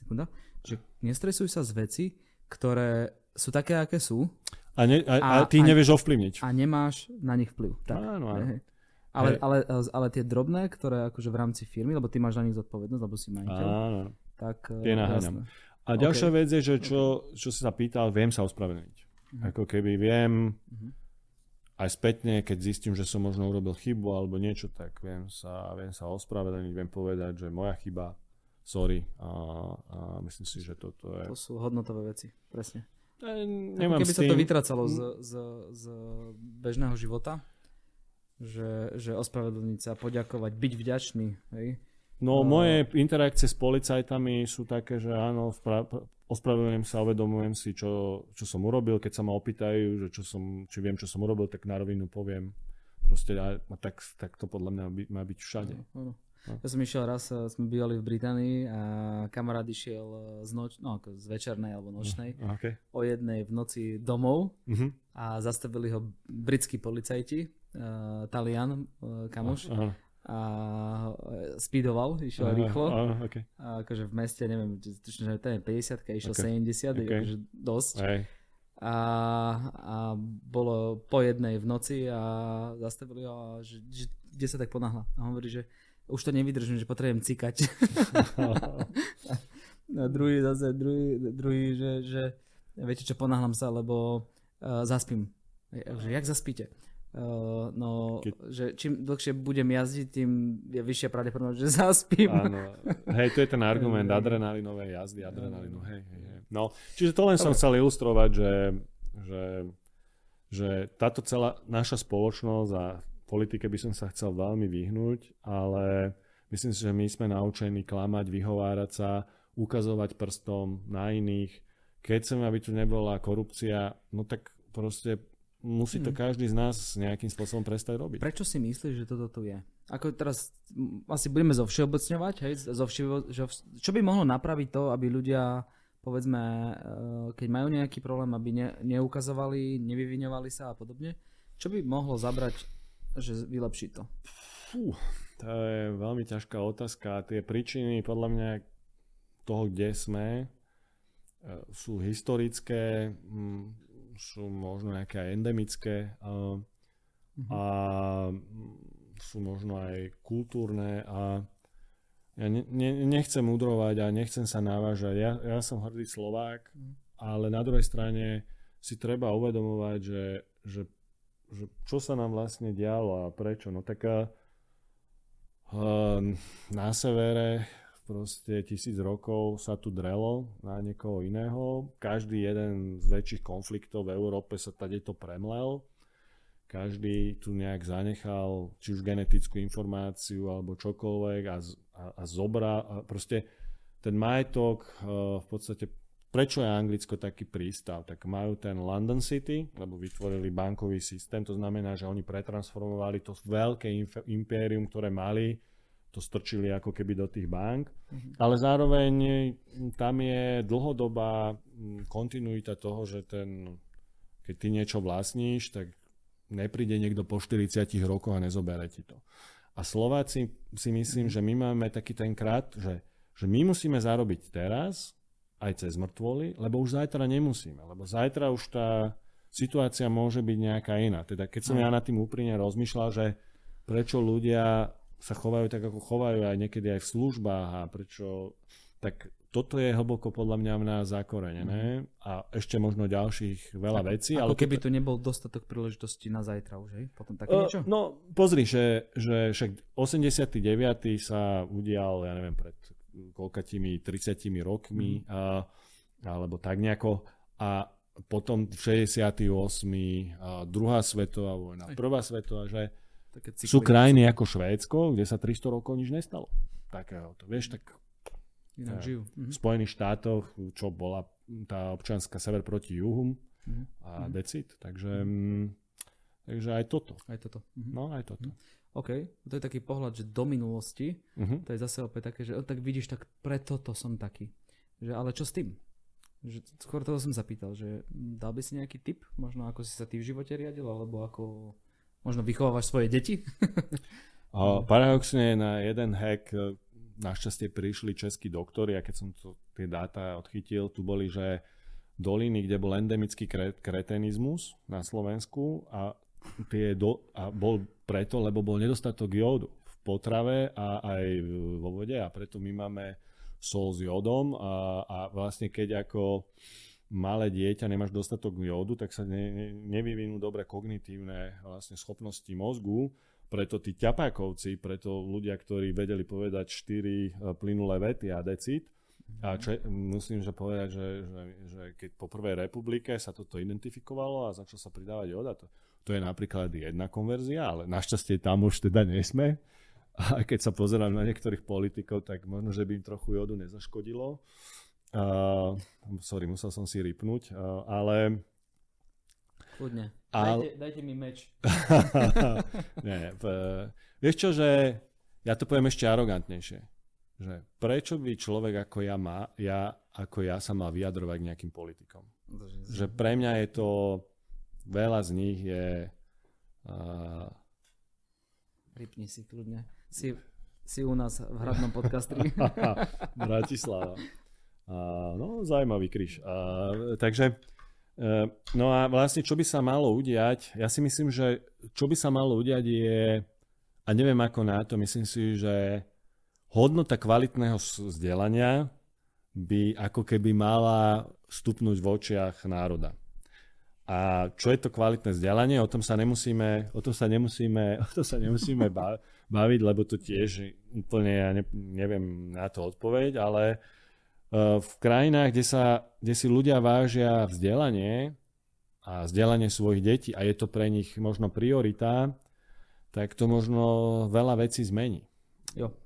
veci, ktoré sú také, aké sú. A ty nevieš ovplyvniť. A nemáš na nich vplyv. Tak, áno. Ale tie drobné, ktoré akože v rámci firmy, lebo ty máš na nich zodpovednosť, lebo si majiteľ. Áno. Tak tie naháňam. A ďalšia vec je, že čo si sa pýtal, viem sa ospravedlniť. Ako keby viem... Aj spätne, keď zistím, že som možno urobil chybu alebo niečo, tak viem sa ospravedlniť, viem povedať, že moja chyba, sorry. A myslím si, že toto je... To sú hodnotové veci, presne. Nemám keby sa to vytracalo z bežného života, že ospravedlniť sa, poďakovať, byť vďačný, hej? No, moje interakcie s policajtami sú také, že áno, ospravedlňujem sa, uvedomujem si, čo som urobil. Keď sa ma opýtajú, že či viem, čo som urobil, tak na rovinu poviem. Proste tak to podľa mňa má byť všade. No. Ja som išiel raz, sme bývali v Británii a kamarát išiel z večernej alebo nočnej o 1:00 v noci domov a zastavili ho britskí policajti, Talian, kamoš. A speedoval, išiel rýchlo. A akože v meste, neviem, tuším, že to je 50, išiel 70, akože dosť. A bolo po 1:00 v noci a zastavili ho, že kde sa tak ponáhla. A hovorí, že už to nevydržím, že potrebujem cikať. A druhý, že viete čo, ponáhlam sa, lebo zaspím. Jak zaspíte? Že čím dlhšie budem jazdiť, tým je vyššia pravdepodobnosť, že zaspím. Áno. Hej, to je ten argument adrenalinové jazdy, adrenalinu. Hej. No, čiže to len som chcel ilustrovať, že táto celá naša spoločnosť a politike by som sa chcel veľmi vyhnúť, ale myslím si, že my sme naučení klamať, vyhovárať sa, ukazovať prstom na iných. Keď chceme, aby tu nebola korupcia, no tak proste musí to každý z nás nejakým spôsobom prestať robiť. Prečo si myslíš, že toto tu je? Ako teraz asi budeme zovšeobecňovať, hej? Čo by mohlo napraviť to, aby ľudia, povedzme, keď majú nejaký problém, aby neukazovali, nevyviňovali sa a podobne? Čo by mohlo zabrať, že vylepší to? To je veľmi ťažká otázka. Tie príčiny podľa mňa toho, kde sme, sú historické, sú možno nejaké endemické a sú možno aj kultúrne a ja nechcem udrovať a nechcem sa navážať. Ja som hrdý Slovák, ale na druhej strane si treba uvedomovať, že čo sa nám vlastne dialo a prečo. No tak na severe proste 1000 rokov sa tu drelo na niekoho iného. Každý jeden z väčších konfliktov v Európe sa tadeto premlel. Každý tu nejak zanechal či už genetickú informáciu alebo čokoľvek a zobral. Proste ten majetok v podstate, prečo je Anglicko taký prístav? Tak majú ten London City, lebo vytvorili bankový systém, to znamená, že oni pretransformovali to veľké impérium, ktoré mali, to strčili ako keby do tých bank, ale zároveň tam je dlhodobá kontinuita toho, že keď ty niečo vlastníš, tak nepríde niekto po 40 rokoch a nezobere ti to. A Slováci si myslím, že my máme taký ten krát, že my musíme zarobiť teraz, aj cez mŕtvoly, lebo už zajtra nemusíme, lebo zajtra už tá situácia môže byť nejaká iná. Teda keď som ja nad tým úprimne rozmýšľal, že prečo ľudia sa chovajú tak, ako chovajú aj niekedy aj v službách a prečo, tak toto je hlboko podľa mňa v nás zakorenené a ešte možno ďalších veľa vecí. Ako keby tu nebol dostatok príležitostí na zajtra už, hej? Potom také niečo? No pozri, že však 89. sa udial, ja neviem, pred koľkatými 30 rokmi alebo tak nejako a potom 68. druhá svetová vojna, prvá svetová, že sú krajiny ako Švédsko, kde sa 300 rokov nič nestalo. Takéhoto, vieš, tak v Spojených štátoch, čo bola tá občianska sever proti juhu a decit, takže aj toto. Aj toto. No, aj toto. OK, to je taký pohľad, že do minulosti, to je zase opäť také, že tak vidíš, tak preto to som taký. Že, ale čo s tým? Že, skôr toho som zapýtal, že dal by si nejaký tip, možno ako si sa ty v živote riadil, alebo ako možno vychovávaš svoje deti? Paradoxne na jeden hack našťastie prišli českí doktori a keď som tie dáta odchytil, tu boli, že doliny, kde bol endemický kretenizmus na Slovensku a bol preto, lebo bol nedostatok jódu v potrave a aj vo vode a preto my máme sol s jódom a vlastne keď ako malé dieťa nemáš dostatok jódu, tak sa nevyvinú dobre kognitívne vlastne schopnosti mozgu, preto tí ťapákovci, preto ľudia, ktorí vedeli povedať 4 plynulé vety a decit, a musím povedať, že keď po prvej republike sa toto identifikovalo a začal sa pridávať jóda, to je napríklad jedna konverzia, ale našťastie tam už teda nesme. A keď sa pozerám na niektorých politikov, tak možno, že by im trochu jódu nezaškodilo. Sorry, musel som si ripnúť, ale... Kľudne. Dajte mi meč. Vieš čo, že ja to poviem ešte arogantnejšie. Že prečo by človek ako ja sa mal vyjadrovať k nejakým politikom? Že pre mňa je to... Veľa z nich je... Ripni si kľudne. Si u nás v hradnom podcastri. Bratislava. No, zaujímavý kríž. Takže, no a vlastne, čo by sa malo udiať? Ja si myslím, že čo by sa malo udiať je, a neviem ako na to, myslím si, že hodnota kvalitného vzdelania by ako keby mala stupnúť v očiach národa. A čo je to kvalitné vzdelanie? O tom sa nemusíme baviť, lebo to tiež úplne ja neviem na to odpoveď, ale v krajinách, kde si ľudia vážia vzdelanie a vzdelanie svojich detí a je to pre nich možno priorita, tak to možno veľa vecí zmení. Jo.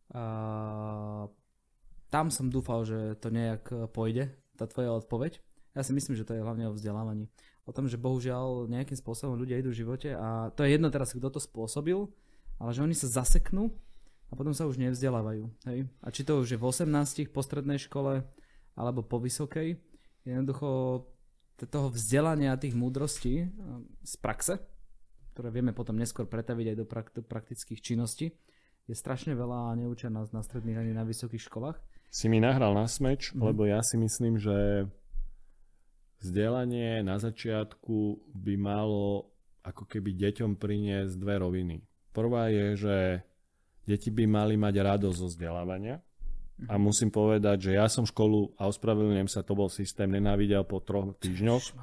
Tam som dúfal, že to nejak pôjde, tá tvoja odpoveď. Ja si myslím, že to je hlavne o vzdelávaní. O tom, že bohužiaľ nejakým spôsobom ľudia idú v živote a to je jedno teraz, kto to spôsobil, ale že oni sa zaseknú a potom sa už nevzdelávajú. Hej? A či to už je v 18 po strednej škole alebo po vysokej, jednoducho toho vzdelania a tých múdrostí z praxe, ktoré vieme potom neskôr pretaviť aj do praktických činností, je strašne veľa a neučia nás na stredných ani na vysokých školách. Si mi nahral na smeč, lebo ja si myslím, že vzdelanie na začiatku by malo ako keby deťom priniesť dve roviny. Prvá je, že deti by mali mať radosť zo vzdelávania. A musím povedať, že ja som školu, a ospravedlňujem sa, to bol systém, nenávidel po 3 týždňoch.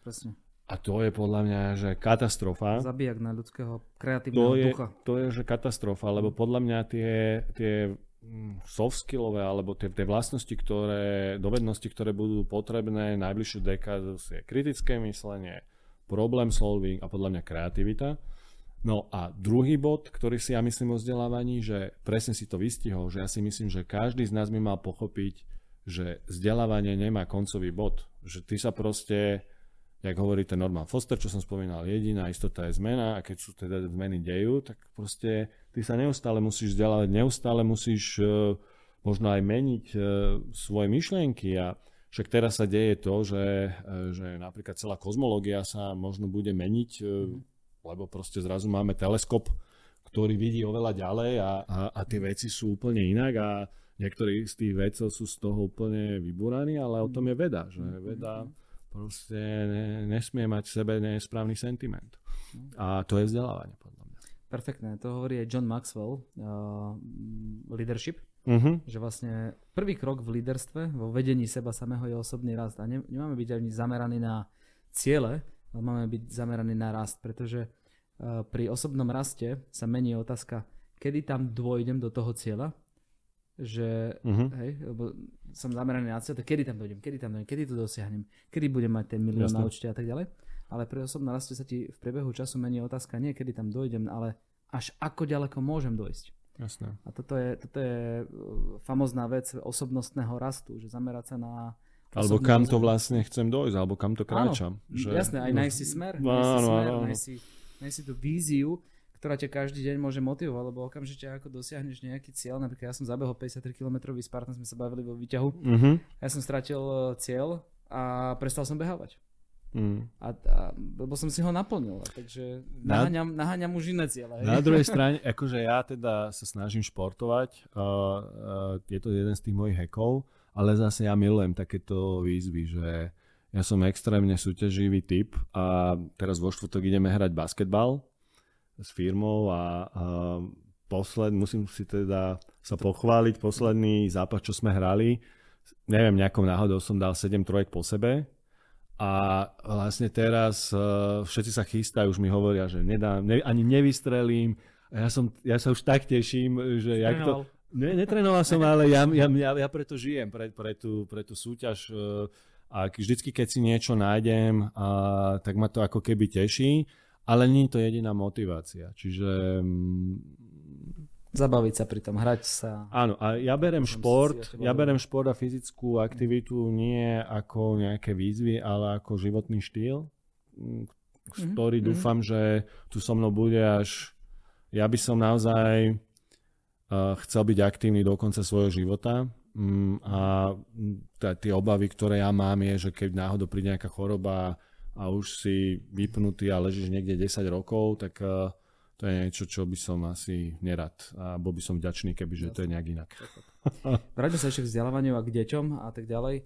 A to je podľa mňa, že katastrofa. Zabijak na ľudského kreatívneho ducha. To je, že katastrofa, lebo podľa mňa tie soft skillové, alebo tie vlastnosti, dovednosti, ktoré budú potrebné najbližšiu dekádu, je kritické myslenie, problem solving a podľa mňa kreativita. No a druhý bod, ktorý si ja myslím o vzdelávaní, že presne si to vystihol, že ja si myslím, že každý z nás by mal pochopiť, že vzdelávanie nemá koncový bod. Že ty sa proste, jak hovorí ten Norman Foster, čo som spomínal, jediná istota je zmena a keď sú teda zmeny dejú, tak proste ty sa neustále musíš vzdelávať, neustále musíš možno aj meniť svoje myšlienky a však teraz sa deje to, že napríklad celá kozmológia sa možno bude meniť, lebo proste zrazu máme teleskop, ktorý vidí oveľa ďalej a tie veci sú úplne inak a niektorí z tých vedcov sú z toho úplne vybúraní, ale o tom je veda, že veda proste nesmie mať v sebe nesprávny sentiment. A to je vzdelávanie, podľa mňa. Perfektné, to hovorí aj John Maxwell, leadership, že vlastne prvý krok v líderstve, vo vedení seba samého je osobný rast a nemáme byť ani zameraní na ciele, ale máme byť zameraní na rast, pretože pri osobnom raste sa mení otázka, kedy tam dôjdem do toho cieľa, že hej, lebo som zameraný na cieľ, kedy tam dojdem, kedy to dosiahnem, kedy budem mať ten milión na účte a tak ďalej. Ale pri osobnom raste sa ti v priebehu času mení otázka nie, kedy tam dojdem, ale až ako ďaleko môžem dojsť. Jasné. A toto je famózna vec osobnostného rastu, že zamerať sa na alebo kam to vlastne chcem dojsť, alebo kam to kráčam. Že... Jasné, aj nájsť si smer, nájsť si tú víziu, ktorá ťa každý deň môže motivovať, lebo okamžite ako dosiahneš nejaký cieľ, napríklad ja som zabehol 53 km Spartan, sme sa bavili vo výťahu, ja som stratil cieľ a prestal som behávať. Lebo som si ho naplnil, takže naháňam už iné ciele. Na druhej strane, akože ja teda sa snažím športovať, je to jeden z tých mojich hackov, ale zase ja milujem takéto výzvy, že ja som extrémne súťaživý typ a teraz vo štvrtok ideme hrať basketbal s firmou a musím si teda sa pochváliť, posledný zápas, čo sme hrali, neviem, nejakou náhodou som dal 7 trojek po sebe a vlastne teraz všetci sa chystajú, už mi hovoria, že ani nevystrelím a ja sa už tak teším, že jak to... Netrenoval som, ale ja preto žijem, pre tú súťaž a vždycky, keď si niečo nájdem, tak ma to ako keby teší, ale nie je to jediná motivácia. Čiže... Zabaviť sa pri tom, hrať sa... Áno, a ja berem šport a fyzickú aktivitu nie ako nejaké výzvy, ale ako životný štýl, ktorý dúfam, že tu so mnou bude až... Ja by som naozaj... chcel byť aktívny do konca svojho života a tie obavy, ktoré ja mám, je, že keď náhodou príde nejaká choroba a už si vypnutý a ležíš niekde 10 rokov, tak to je niečo, čo by som asi nerad a bol by som vďačný, kebyže to je nejak inak. Vráťme sa ešte k vzdelávaniu a k deťom a tak ďalej.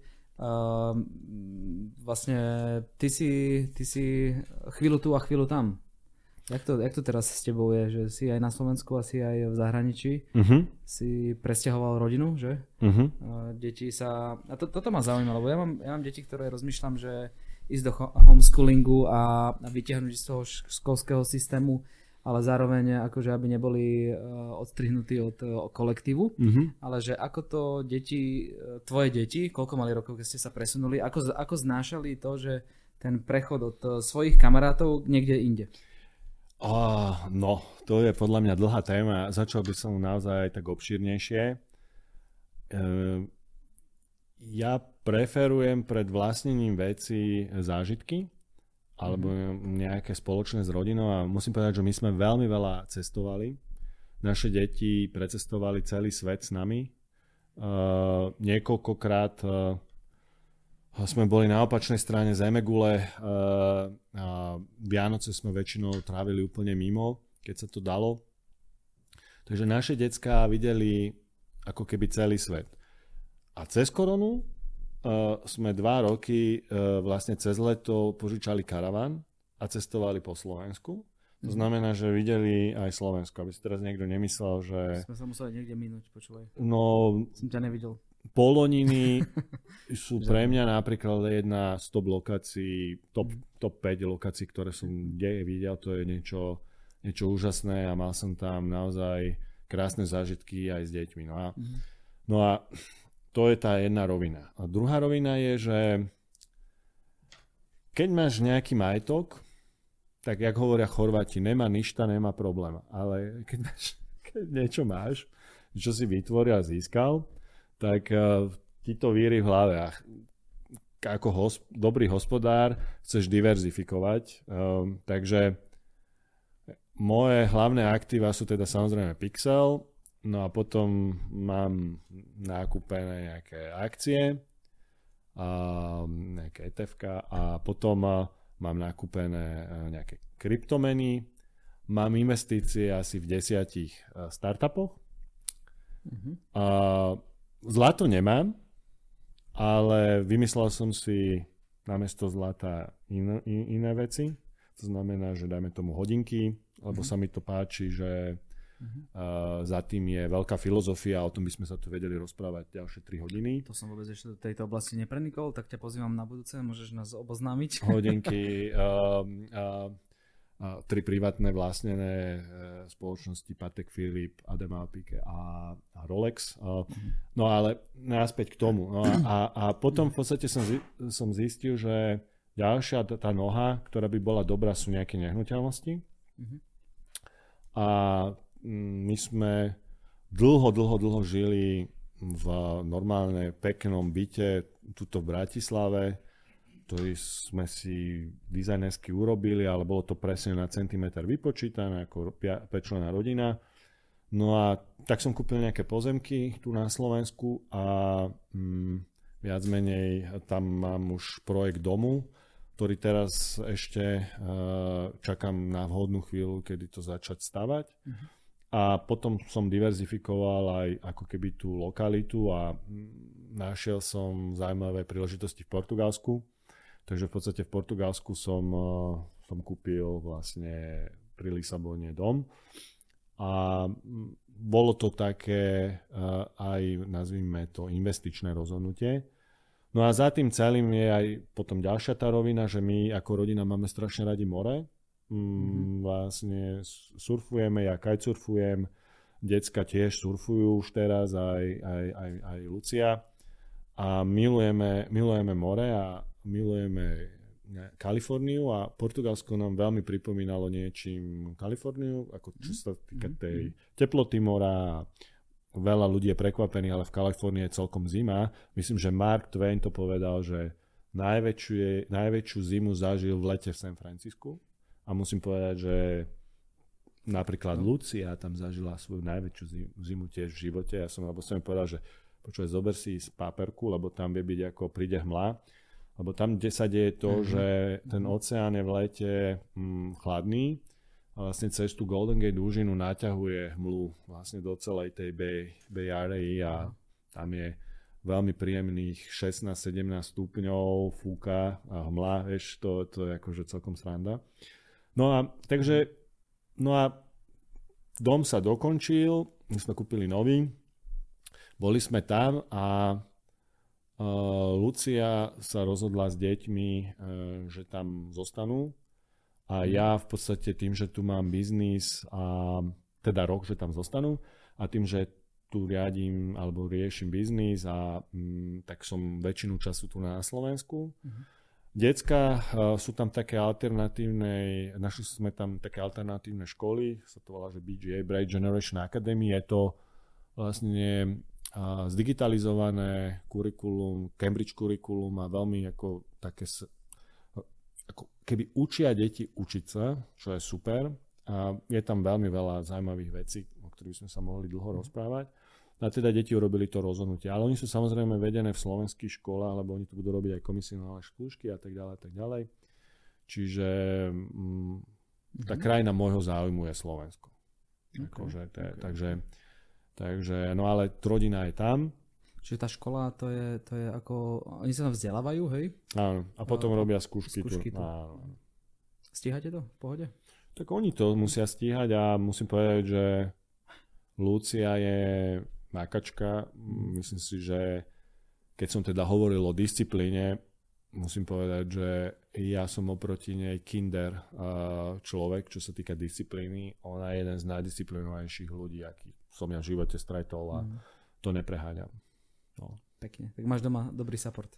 Vlastne ty si chvíľu tu a chvíľu tam. Jak to teraz s tebou je, že si aj na Slovensku a si aj v zahraničí, si presťahoval rodinu, že? Deti sa... A toto ma zaujíma, lebo ja mám deti, ktoré rozmýšľam, že ísť do homeschoolingu a vytiahnuť z toho školského systému, ale zároveň akože aby neboli odstrihnutí od kolektívu, ale že ako to tvoje deti, koľko mali rokov, keď ste sa presunuli, ako znášali to, že ten prechod od svojich kamarátov niekde inde? No, to je podľa mňa dlhá téma. Začal by som naozaj tak obšírnejšie. Ja preferujem pred vlastnením veci zážitky alebo nejaké spoločné s rodinou a musím povedať, že my sme veľmi veľa cestovali. Naše deti precestovali celý svet s nami. Niekoľkokrát sme boli na opačnej strane Zemegule. Vianoce sme väčšinou trávili úplne mimo, keď sa to dalo. Takže naše decká videli ako keby celý svet. A cez koronu sme 2 roky vlastne cez leto požičali karavan a cestovali po Slovensku. To znamená, že videli aj Slovensko, aby si teraz niekto nemyslel, že... Sme sa museli niekde minúť, počúvaj. No... Som ťa nevidel. Poloniny sú pre mňa napríklad jedna z top lokácií, top 5 lokácií, ktoré som kde videl, to je niečo úžasné a mal som tam naozaj krásne zážitky aj s deťmi. No a to je tá jedna rovina. A druhá rovina je, že keď máš nejaký majetok, tak jak hovoria Chorváti, nemá ništa, nemá problém. Ale keď niečo máš, čo si vytvoril a získal, tak ti to víri v hlave. A ako dobrý hospodár chceš diverzifikovať. Takže moje hlavné aktíva sú teda samozrejme Pixel, no a potom mám nakúpené nejaké akcie, nejaké ETF-ka a potom mám nakúpené nejaké kryptomeny, mám investície asi v 10 startupoch. Zlato nemám, ale vymyslel som si namiesto zlata iné veci. To znamená, že dajme tomu hodinky, lebo sa mi to páči, že za tým je veľká filozofia, o tom by sme sa tu vedeli rozprávať ďalšie 3 hodiny. To som vôbec ešte do tejto oblasti neprenikol, tak ťa pozývam na budúce, môžeš nás oboznámiť. Hodinky, 3 privátne vlastnené spoločnosti Patek Philippe, Audemars Piguet a Rolex. No ale naspäť k tomu. No a potom v podstate som zistil, že ďalšia tá noha, ktorá by bola dobrá, sú nejaké nehnuteľnosti. A my sme dlho žili v normálne peknom byte tuto v Bratislave, ktorý sme si dizajnersky urobili, ale bolo to presne na centimetr vypočítané ako 5-členná rodina. No a tak som kúpil nejaké pozemky tu na Slovensku a viac menej tam mám už projekt domu, ktorý teraz ešte čakám na vhodnú chvíľu, kedy to začať stavať. A potom som diverzifikoval aj ako keby tú lokalitu a našiel som zaujímavé príležitosti v Portugalsku. Takže v podstate v Portugalsku som kúpil vlastne pri Lisabone dom. A bolo to také aj, nazvime to, investičné rozhodnutie. No a za tým celým je aj potom ďalšia tá rovina, že my ako rodina máme strašne radi more. Vlastne surfujeme, ja kitesurfujem, decka tiež surfujú už teraz, aj Lucia. A milujeme more a milujeme Kaliforniu a Portugalsko nám veľmi pripomínalo niečím Kaliforniu, ako čo sa týka tej teploty mora. Veľa ľudí je prekvapených, ale v Kalifornii je celkom zima. Myslím, že Mark Twain to povedal, že najväčšiu zimu zažil v lete v San Francisku. A musím povedať, že napríklad Lucia tam zažila svoju najväčšiu zimu tiež v živote. Lebo som mi povedal, že počuj, zober si z páperku, lebo tam vie byť ako príde hmla. Lebo tam, kde sa deje to, že ten oceán je v lete chladný a vlastne cez tú Golden Gate úžinu naťahuje hmlu vlastne do celej tej Bay Area a tam je veľmi príjemných 16-17 stupňov, fúka a hmla, vieš, to je akože celkom sranda. No a dom sa dokončil, my sme kúpili nový, boli sme tam a Lucia sa rozhodla s deťmi, že tam zostanú a ja v podstate tým, že tu mám biznis a teda rok, že tam zostanú a tým, že tu riadím alebo riešim biznis a tak som väčšinu času tu na Slovensku. Decka sú tam také alternatívne, našli sme tam také alternatívne školy, sa to volá, že BGA, Bright Generation Academy, je to vlastne zdigitalizované kurikulum, Cambridge kurikulum a veľmi ako také ako keby učia deti učiť sa, čo je super. A je tam veľmi veľa zaujímavých vecí, o ktorých sme sa mohli dlho rozprávať. A teda deti urobili to rozhodnutie. Ale oni sú samozrejme vedené v slovenských školách, lebo oni tu budú robiť aj komisionálne skúšky a tak ďalej a tak ďalej. Čiže tá krajina môjho záujmu je Slovensko. Okay. Takže, no ale rodina je tam. Čiže tá škola, to je ako, oni sa tam vzdelávajú, hej? Áno, a potom robia skúšky tu. Áno. Stíhate to v pohode? Tak oni to musia stíhať a musím povedať, že Lucia je makačka. Myslím si, že keď som teda hovoril o disciplíne, musím povedať, že ja som oproti nej kinder človek, čo sa týka disciplíny. Ona je jeden z najdisciplinovanejších ľudí, aký som ja v živote stretol a to nepreháňam. No. Pekne. Tak máš doma dobrý support.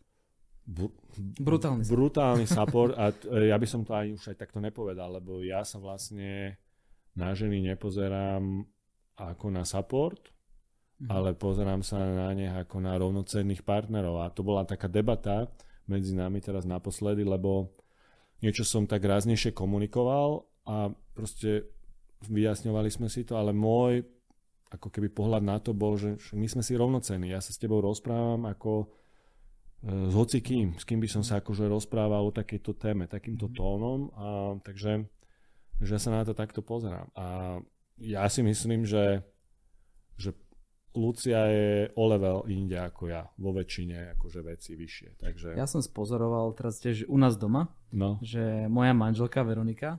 Brutálny support a ja by som to už aj takto nepovedal, lebo ja sa vlastne na ženy nepozerám ako na support, ale pozerám sa na nich ako na rovnocenných partnerov. A to bola taká debata medzi nami teraz naposledy, lebo niečo som tak ráznejšie komunikoval a proste vyjasňovali sme si to, ale môj ako keby pohľad na to bol, že my sme si rovnocenní. Ja sa s tebou rozprávam ako s hocikým, s kým by som sa akože rozprával o takejto téme, takýmto tónom. A takže že sa na to takto pozerám. A ja si myslím, že Lucia je o level inde ako ja, vo väčšine akože veci vyššie. Takže... Ja som spozoroval teraz tiež u nás doma, že moja manželka Veronika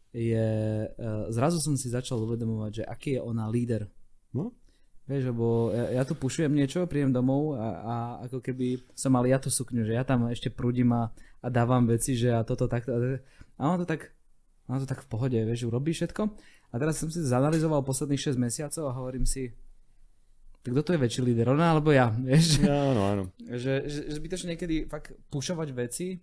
zrazu som si začal uvedomovať, že aký je ona líder. No? Vieš, lebo ja tu pušujem niečo, príjem domov a ako keby som mal ja tú sukňu, že ja tam ešte prúdim a dávam veci, že a toto takto. A ona to tak v pohode, vieš, urobí všetko. A teraz som si zanalizoval posledných 6 mesiacov a hovorím si, tak kto tu je väčší líder, ona alebo ja, vieš? Áno. Že zbytočne niekedy fakt pušovať veci,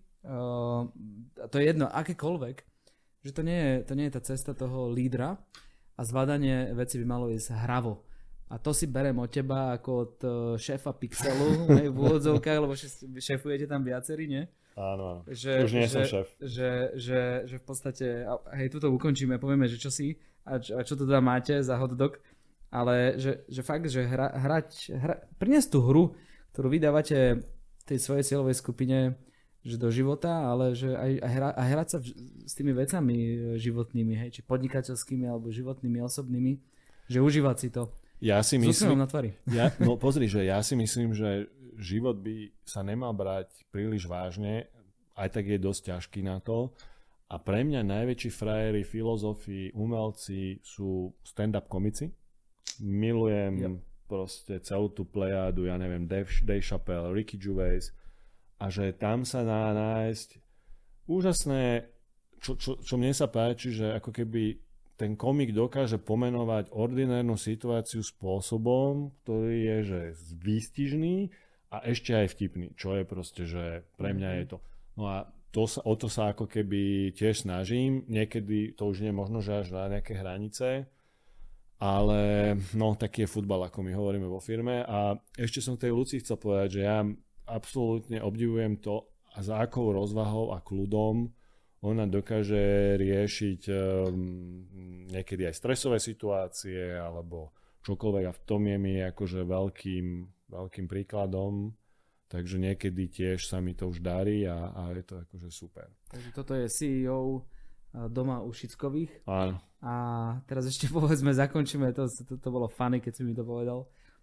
a to je jedno, akékoľvek, že to nie je tá cesta toho lídra a zvládanie veci by malo ísť hravo. A to si berem od teba ako od šéfa Pixelu, v úvodzovkách, lebo šéfujete tam viacerí, nie? Áno. Už nie som šéf. Že v podstate, hej, tuto ukončíme, povieme, že čo si a čo tu teda máte za hot dog, ale že fakt, že priniesť tú hru, ktorú vy dávate tej svojej cieľovej skupine, že do života, ale že aj hrať sa s tými vecami životnými, hej, či podnikateľskými alebo životnými, osobnými, že užívať si to. Ja si myslím, na tvári. Pozri, že ja si myslím, že život by sa nemal brať príliš vážne, aj tak je dosť ťažký na to. A pre mňa najväčší frajeri, filozofi, umelci sú stand-up komici. Milujem proste celú tú plejádu, ja neviem, Dave Chappelle, Ricky Gervais, a že tam sa dá nájsť úžasné, čo mne sa páči, že ako keby ten komik dokáže pomenovať ordinárnu situáciu spôsobom, ktorý je že výstižný a ešte aj vtipný, čo je proste, že pre mňa je to. No a o to sa ako keby tiež snažím, niekedy to už nie je možno, že až na nejaké hranice, ale no taký je futbal, ako my hovoríme vo firme. A ešte som tej Lucii chcel povedať, že ja absolútne obdivujem to, a za akou rozvahou a kľudom ona dokáže riešiť niekedy aj stresové situácie alebo čokoľvek, a v tom je mi akože veľkým príkladom, takže niekedy tiež sa mi to už darí a je to akože super. Takže toto je CEO doma u Šickových. Áno. A teraz ešte povedzme, zakončíme, to bolo funny, keď si mi to povedal.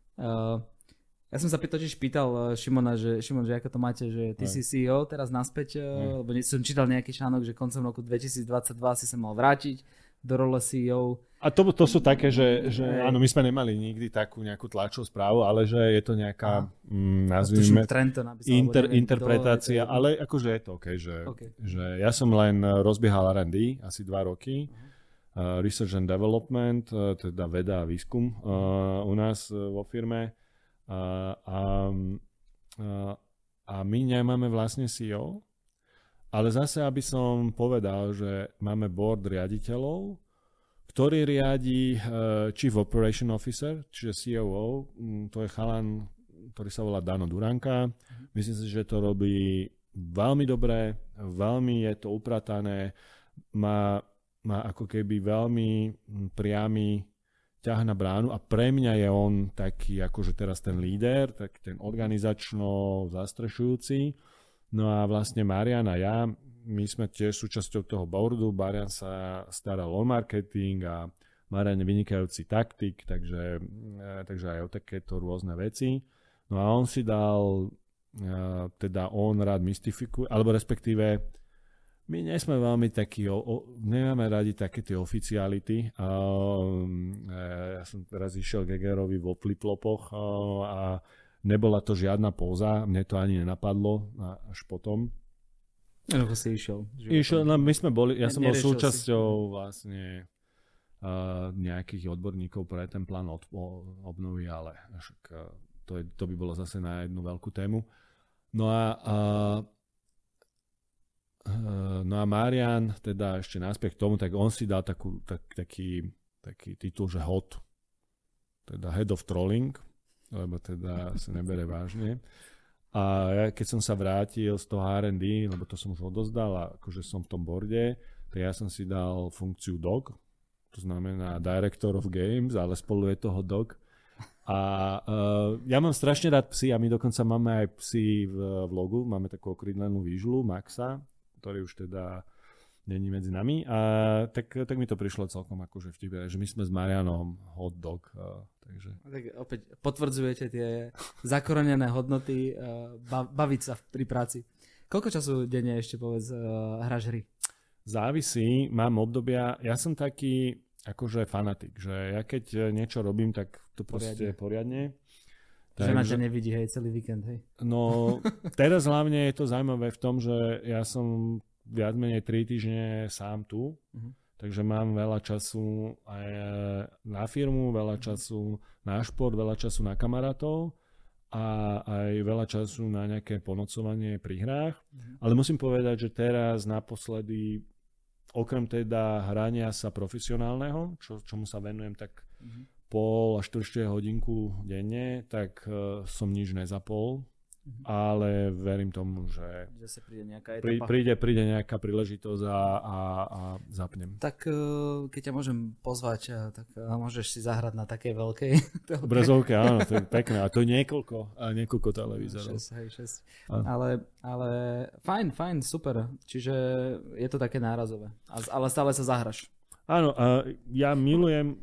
Ja som sa totiž pýtal Šimona, že ako to máte, že ty si CEO teraz naspäť, lebo som čítal nejaký článok, že koncom roku 2022 si sa mal vrátiť do role CEO. A to sú také, že áno, my sme nemali nikdy takú nejakú tlačovú správu, ale že je to nejaká, nazvime, interpretácia, ale akože je to OK, že ja som len rozbiehal R&D asi 2 roky, Research and Development, teda veda a výskum u nás vo firme. A my nemáme vlastne CEO, ale zase, aby som povedal, že máme board riaditeľov, ktorý riadi Chief Operation Officer, čiže COO. To je chalan, ktorý sa volá Dano Duranka. Myslím si, že to robí veľmi dobre, veľmi je to upratané, má ako keby veľmi priamy ťah na bránu a pre mňa je on taký akože teraz ten líder, tak ten organizačno zastrešujúci. No a vlastne Marian a ja, my sme tiež súčasťou toho boardu, Marian sa staral o marketing a Marian je vynikajúci taktik, takže aj o takéto rôzne veci. No a on si dal, teda on rád mystifikuje, alebo respektíve my nie sme veľmi takí, nemáme radi také tie oficiality. Ja som teraz išiel Gegerovi vo flip-flopoch a nebola to žiadna póza, mne to ani nenapadlo až potom. Ako si išiel? No, my sme boli, ja som bol súčasťou vlastne nejakých odborníkov pre ten plán obnovy, ale však to by bolo zase na jednu veľkú tému. No a Marian, teda ešte naspäť k tomu, tak on si dal taký titul, že HOT, teda Head of Trolling, lebo teda sa nebere vážne. A ja keď som sa vrátil z toho R&D, lebo to som už odozdal a akože som v tom borde, tak ja som si dal funkciu DOG, to znamená Director of Games, ale spolu je toho DOG. A ja mám strašne rád psy a my dokonca máme aj psy v logu, máme takú okrídlenú výžlu Maxa, ktorý už teda není medzi nami. A tak mi to prišlo celkom akože vtipné, že my sme s Marianom hot dog. Takže. Tak opäť potvrdzujete tie zakorenené hodnoty baviť sa pri práci. Koľko času denne ešte povedz hráš hry? Závisí, mám obdobia, ja som taký akože fanatik, že ja keď niečo robím, tak to proste poriadne. Žena ťa nevidí, hej, celý víkend, hej. No, teraz hlavne je to zaujímavé v tom, že ja som viac menej 3 týždne sám tu, takže mám veľa času aj na firmu, veľa času na šport, veľa času na kamarátov a aj veľa času na nejaké ponocovanie pri hrách. Ale musím povedať, že teraz naposledy, okrem teda hrania sa profesionálneho, čomu sa venujem tak pol až 4 hodinku denne, tak som nič nezapol. Ale verím tomu, že sa príde nejaká etapa. Príde nejaká príležitosť a zapnem. Tak keď ťa môžem pozvať, tak môžeš si zahrať na takej veľkej obrazovke, áno, to je pekné. A to je niekoľko televízorov. 6. Ale fajn, super. Čiže je to také nárazové. Ale stále sa zahraš. Áno, ja milujem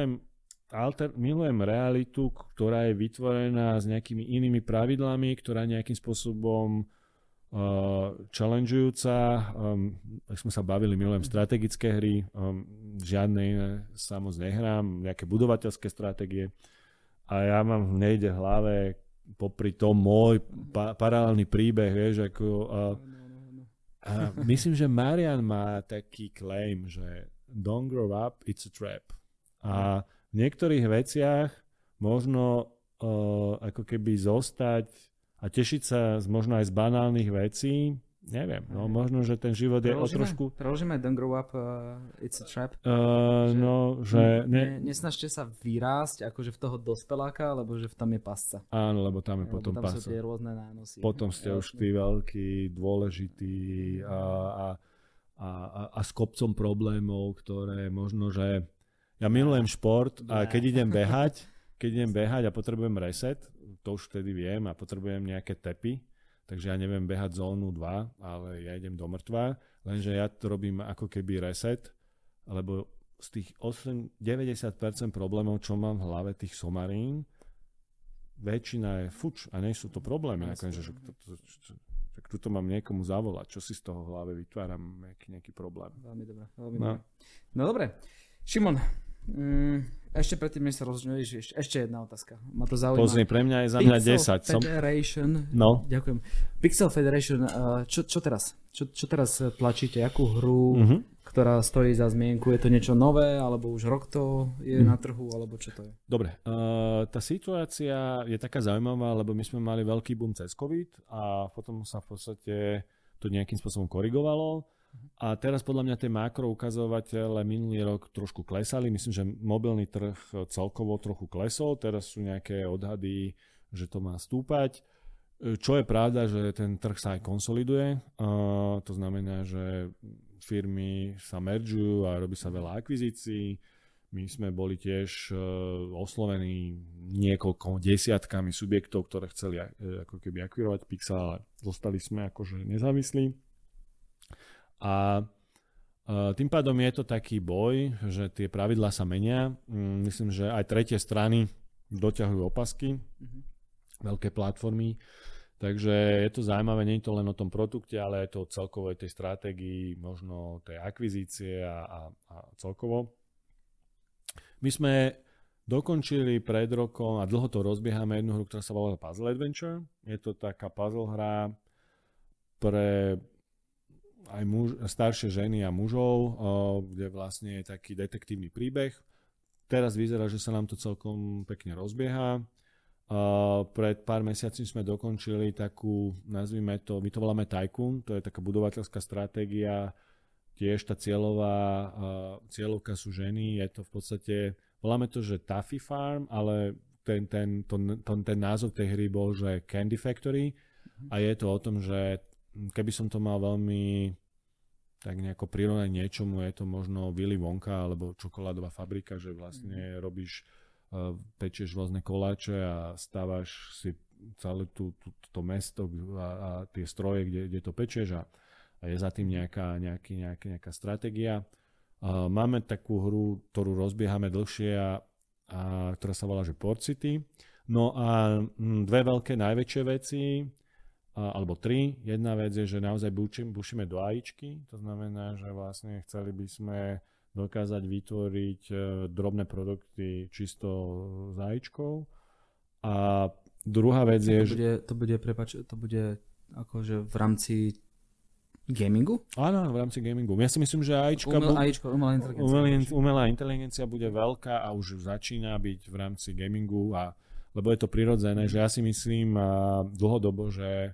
realitu, ktorá je vytvorená s nejakými inými pravidlami, ktorá je nejakým spôsobom challengeujúca. Tak sme sa bavili, milujem strategické hry, žiadne iné sa moc nehrám, nejaké budovateľské stratégie. A ja mám nejde v hlave popri tom môj paralelný príbeh, vieš, ako... myslím, že Marian má taký claim, že don't grow up, it's a trap. A v niektorých veciach možno ako keby zostať a tešiť sa možno aj z banálnych vecí. Neviem, no možno, že ten život je o trošku... Preložíme don't grow up, it's a trap. Nesnažte sa vyrásť akože v toho dospeláka, lebo že v tom je pasca. Áno, lebo tam je potom pasca. pasca. Tam sú tie rôzne nánosy. Potom ste už tí veľkí, dôležití a s kopcom problémov, ktoré možno, že ja milujem šport a keď idem behať a potrebujem reset, to už vtedy viem a potrebujem nejaké tepy, takže ja neviem behať zónu 2, ale ja idem do mŕtva, lenže ja to robím ako keby reset, lebo z tých 90% problémov, čo mám v hlave, tých somarín, väčšina je fuč a nie sú to problémy. Tak tuto mám niekomu zavolať, čo si z toho v hlave vytváram, nejaký problém. Veľmi dobré. No dobre. Šimon, ešte predtým, než sa rozhodneš, ešte jedna otázka. Ma to zaujíma. Pozri, pre mňa je za mňa 10. Federation. No. Ďakujem. Pixel Federation, čo teraz? Čo teraz tlačíte? Jakú hru, ktorá stojí za zmienku? Je to niečo nové, alebo už rok to je na trhu, alebo čo to je? Dobre, tá situácia je taká zaujímavá, lebo my sme mali veľký boom cez COVID a potom sa v podstate to nejakým spôsobom korigovalo. A teraz podľa mňa tie makro ukazovatele minulý rok trošku klesali. Myslím, že mobilný trh celkovo trochu klesol. Teraz sú nejaké odhady, že to má stúpať. Čo je pravda, že ten trh sa aj konsoliduje. To znamená, že firmy sa meržujú a robí sa veľa akvizícií. My sme boli tiež oslovení niekoľko desiatkami subjektov, ktoré chceli ako keby akvirovať Pixel, ale zostali sme akože nezávislí. A tým pádom je to taký boj, že tie pravidlá sa menia. Myslím, že aj tretie strany doťahujú opasky, veľké platformy. Takže je to zaujímavé, nie je to len o tom produkte, ale je to o celkovej tej stratégii, možno tej akvizície a celkovo. My sme dokončili pred rokom a dlho to rozbiehame jednu hru, ktorá sa volá Puzzle Adventure. Je to taká puzzle hra pre aj staršie ženy a mužov, kde vlastne je taký detektívny príbeh. Teraz vyzerá, že sa nám to celkom pekne rozbieha. Pred pár mesiacmi sme dokončili takú, nazvime to, my to voláme Tycoon, to je taká budovateľská stratégia, tiež tá cieľovka sú ženy, je to v podstate, voláme to, že Taffy Farm, ale ten názov tej hry bol, že Candy Factory a je to o tom, že keby som to mal veľmi tak nejako prirovnať niečomu, je to možno Willy Wonka alebo čokoládová fabrika, že vlastne robíš, pečieš rôzne koláče a stávaš si celé to mesto a tie stroje, kde to pečieš a je za tým nejaká stratégia. Máme takú hru, ktorú rozbiehame dlhšie a ktorá sa volá, že Port City. No a dve veľké najväčšie veci, alebo tri. Jedna vec je, že naozaj bušíme do AIčky, to znamená, že vlastne chceli by sme dokázať vytvoriť drobné produkty čisto s AIčkou. A druhá vec je, to bude akože v rámci gamingu? Áno, v rámci gamingu. Ja si myslím, že umelá inteligencia bude veľká a už začína byť v rámci gamingu, lebo je to prirodzené, že ja si myslím dlhodobo, že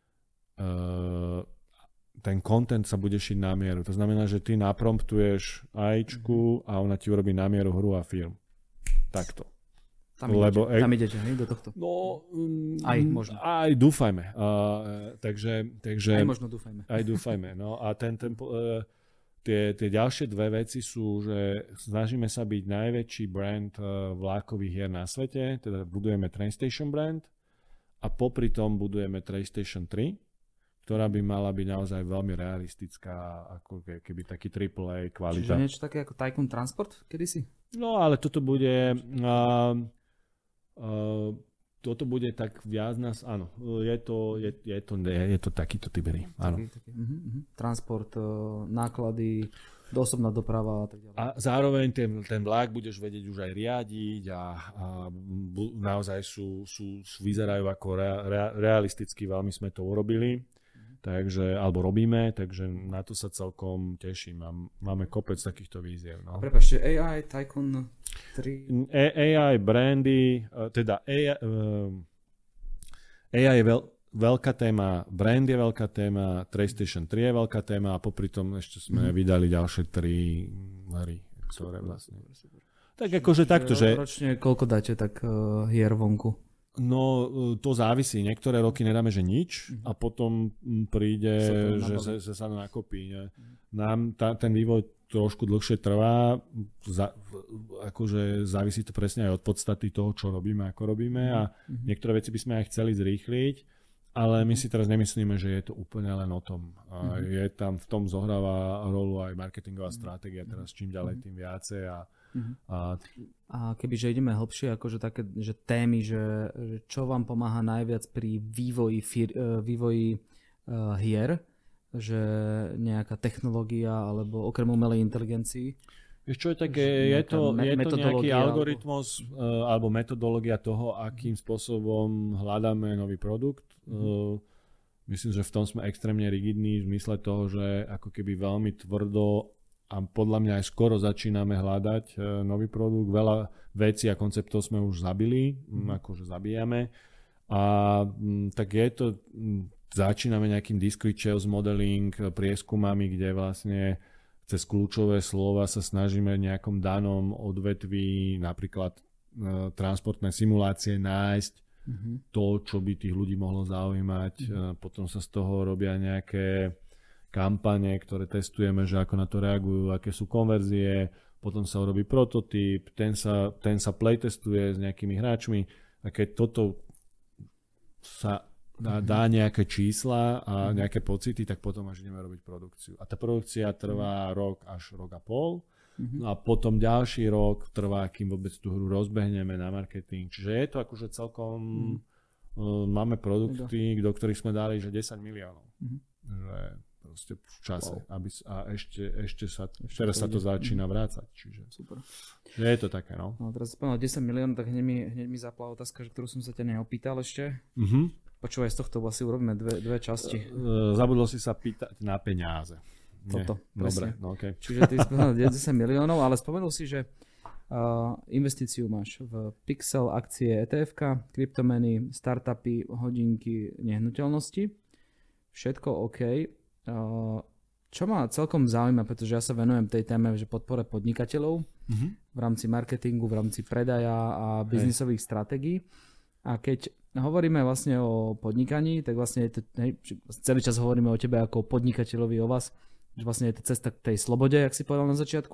ten content sa bude šiť na mieru. To znamená, že ty napromptuješ AIčku a ona ti urobí na mieru hru a film. Takto. Tam idete, hej, do tohto? No, aj možno. Aj dúfajme. Takže aj možno dúfajme. Aj dúfajme. No a tie ďalšie dve veci sú, že snažíme sa byť najväčší brand vlákových hier na svete, teda budujeme Train Station brand a popri tom budujeme Train Station 3, ktorá by mala byť naozaj veľmi realistická, ako keby taký AAA kvalita. Čiže niečo také ako Tycoon Transport kedysi? No, ale toto bude tak viac nás, áno, je to takýto typ hry, áno. Transport, náklady, osobná doprava a tak ďalej. A zároveň ten vlak budeš vedieť už aj riadiť a naozaj vyzerajú ako realisticky, veľmi sme to urobili. Takže, alebo robíme, takže na to sa celkom teším. Máme kopec takýchto víziev. No. Prepáčte, AI, Tycoon 3... AI, brandy, teda AI je veľká téma, brand je veľká téma, PlayStation 3 je veľká téma a popri tom ešte sme vydali ďalšie 3 hry, ktoré vlastne... Tak akože takto, že... Ročne koľko dáte tak hier vonku? No, to závisí. Niektoré roky nedáme, že nič a potom príde, že sa nakopí. Nám ten vývoj trošku dlhšie trvá, akože závisí to presne aj od podstaty toho, čo robíme, ako robíme a niektoré veci by sme aj chceli zrýchliť, ale my si teraz nemyslíme, že je to úplne len o tom. Je tam, v tom zohráva rolu aj marketingová stratégia, teraz čím ďalej, tým viacej a kebyže ideme hlbšie, akože také že témy, že čo vám pomáha najviac pri vývoji hier, že nejaká technológia alebo okrem umelej inteligencii. Vieš čo je také, je to nejaký algoritmus alebo metodológia toho, akým spôsobom hľadáme nový produkt. Myslím, že v tom sme extrémne rigidní v zmysle toho, že ako keby veľmi tvrdo a podľa mňa aj skoro začíname hľadať nový produkt. Veľa vecí a konceptov sme už zabili, akože zabíjame. A tak je to začíname nejakým discrete sales modeling prieskumami, kde vlastne cez kľúčové slova sa snažíme v nejakom danom odvetví, napríklad transportné simulácie, nájsť to, čo by tých ľudí mohlo zaujímať. Potom sa z toho robia nejaké kampane, ktoré testujeme, že ako na to reagujú, aké sú konverzie. Potom sa urobí prototyp, ten sa playtestuje s nejakými hráčmi. A keď toto sa dá nejaké čísla a nejaké pocity, tak potom až ideme robiť produkciu. A tá produkcia trvá rok až rok a pol. No a potom ďalší rok trvá, kým vôbec tú hru rozbehneme na marketing. Čiže je to akože celkom... Máme produkty, do ktorých sme dali že 10 miliónov. Že proste v čase. A ešte teraz sa to začína vrácať. Čiže super. Je to také, no. No teraz spomínal 10 miliónov, tak hneď mi zapla otázka, ktorú som sa ťa neopýtal ešte. Počúvaj, z tohto asi urobíme dve časti. Zabudol si sa pýtať na peniaze. Toto, presne. Dobre, no okay. Čiže ty spomínal 10 miliónov, ale spomenul si, že investíciu máš v Pixel, akcie ETF-ka, kryptomeny, startupy, hodinky, nehnuteľnosti. Všetko OK. Čo ma celkom zaujíma, pretože ja sa venujem tej téme, že podpore podnikateľov v rámci marketingu, v rámci predaja a biznisových stratégií. A keď hovoríme vlastne o podnikaní, tak vlastne je to, celý čas hovoríme o tebe ako o podnikateľovi, o vás, že vlastne je to cesta k tej slobode, jak si povedal na začiatku.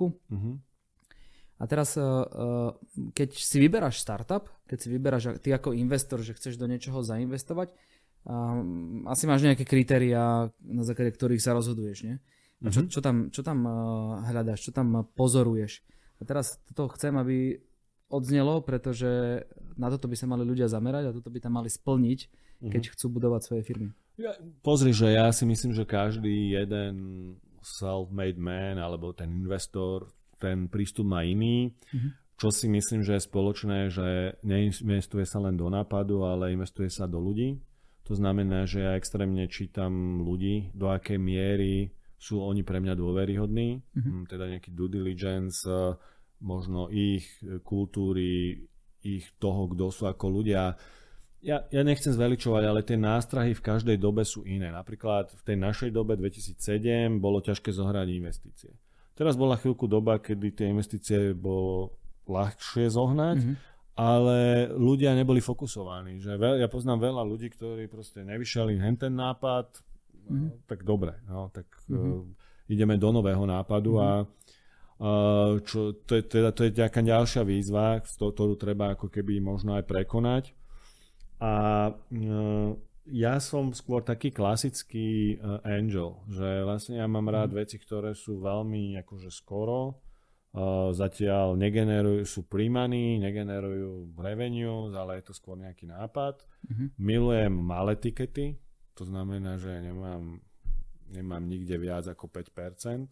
A teraz, keď si vyberáš startup, keď si vyberáš ty ako investor, že chceš do niečoho zainvestovať, asi máš nejaké kritériá, na základe ktorých sa rozhoduješ, nie? A čo tam hľadáš, čo tam pozoruješ? A teraz toto chcem, aby odznelo, pretože na toto by sa mali ľudia zamerať a toto by tam mali splniť, keď chcú budovať svoje firmy. Pozri, že ja si myslím, že každý jeden self-made man alebo ten investor, ten prístup má iný. Čo si myslím, že je spoločné, že neinvestuje sa len do nápadu, ale investuje sa do ľudí. To znamená, že ja extrémne čítam ľudí, do akej miery sú oni pre mňa dôveryhodní, teda nejaký due diligence, možno ich kultúry, ich toho, kto sú ako ľudia. Ja nechcem zveličovať, ale tie nástrahy v každej dobe sú iné. Napríklad v tej našej dobe 2007 bolo ťažké zohrať investície. Teraz bola chvíľku doba, kedy tie investície bolo ľahšie zohnať, ale ľudia neboli fokusovaní. Že ja poznám veľa ľudí, ktorí proste nevyšali ten nápad, tak dobre, no, tak ideme do nového nápadu a to je taká ďalšia výzva, ktorú treba ako keby možno aj prekonať. A ja som skôr taký klasický angel, že vlastne ja mám rád veci, ktoré sú veľmi akože skoro, zatiaľ negenerujú, sú pre-money, negenerujú revenue, ale je to skôr nejaký nápad. Milujem malé tikety, to znamená, že nemám nikde viac ako 5%.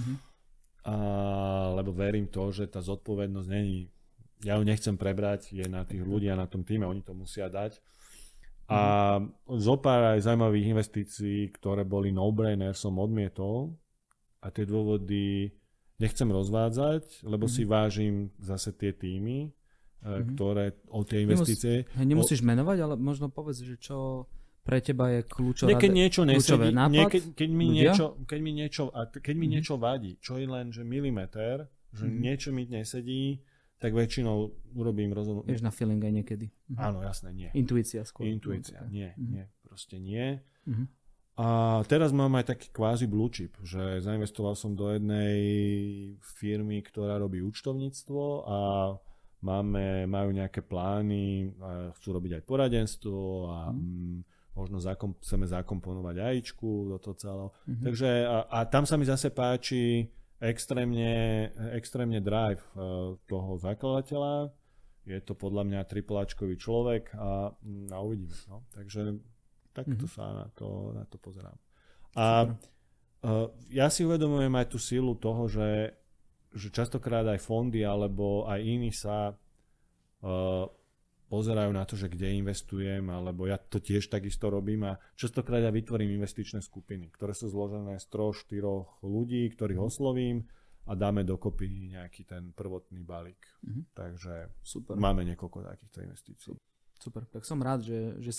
Lebo verím to, že tá zodpovednosť není, ja ju nechcem prebrať, je na tých ľudí a na tom týme, oni to musia dať. A zopár aj zaujímavých investícií, ktoré boli no-brainer, som odmietol a tie dôvody nechcem rozvádzať, lebo si vážim zase tie týmy, ktoré o tie investície... Nemusíš menovať, ale možno povedz, že čo pre teba je kľúčové nápad? Keď mi niečo vadí, čo je len že milimeter, že niečo mi nesedí, tak väčšinou urobím rozhodnutie. Vieš na feeling aj niekedy. Áno, jasné, nie. Intuícia skôr. Intuícia, nie, proste nie. A teraz mám aj taký kvázi blue chip, že zainvestoval som do jednej firmy, ktorá robí účtovníctvo a majú nejaké plány, chcú robiť aj poradenstvo a možno chceme zakomponovať AIčku do toho celého. Takže a tam sa mi zase páči extrémne drive toho zakladateľa. Je to podľa mňa tripláčkový človek a uvidíme. No. Takže takto sa na to pozerám. A ja si uvedomujem aj tú silu toho, že častokrát aj fondy alebo aj iní sa pozerajú na to, že kde investujem, alebo ja to tiež takisto robím a častokrát ja vytvorím investičné skupiny, ktoré sú zložené z 3-4 ľudí, ktorých oslovím a dáme dokopy nejaký ten prvotný balík. Takže super. Máme niekoľko takýchto investícií. Super, tak som rád, že si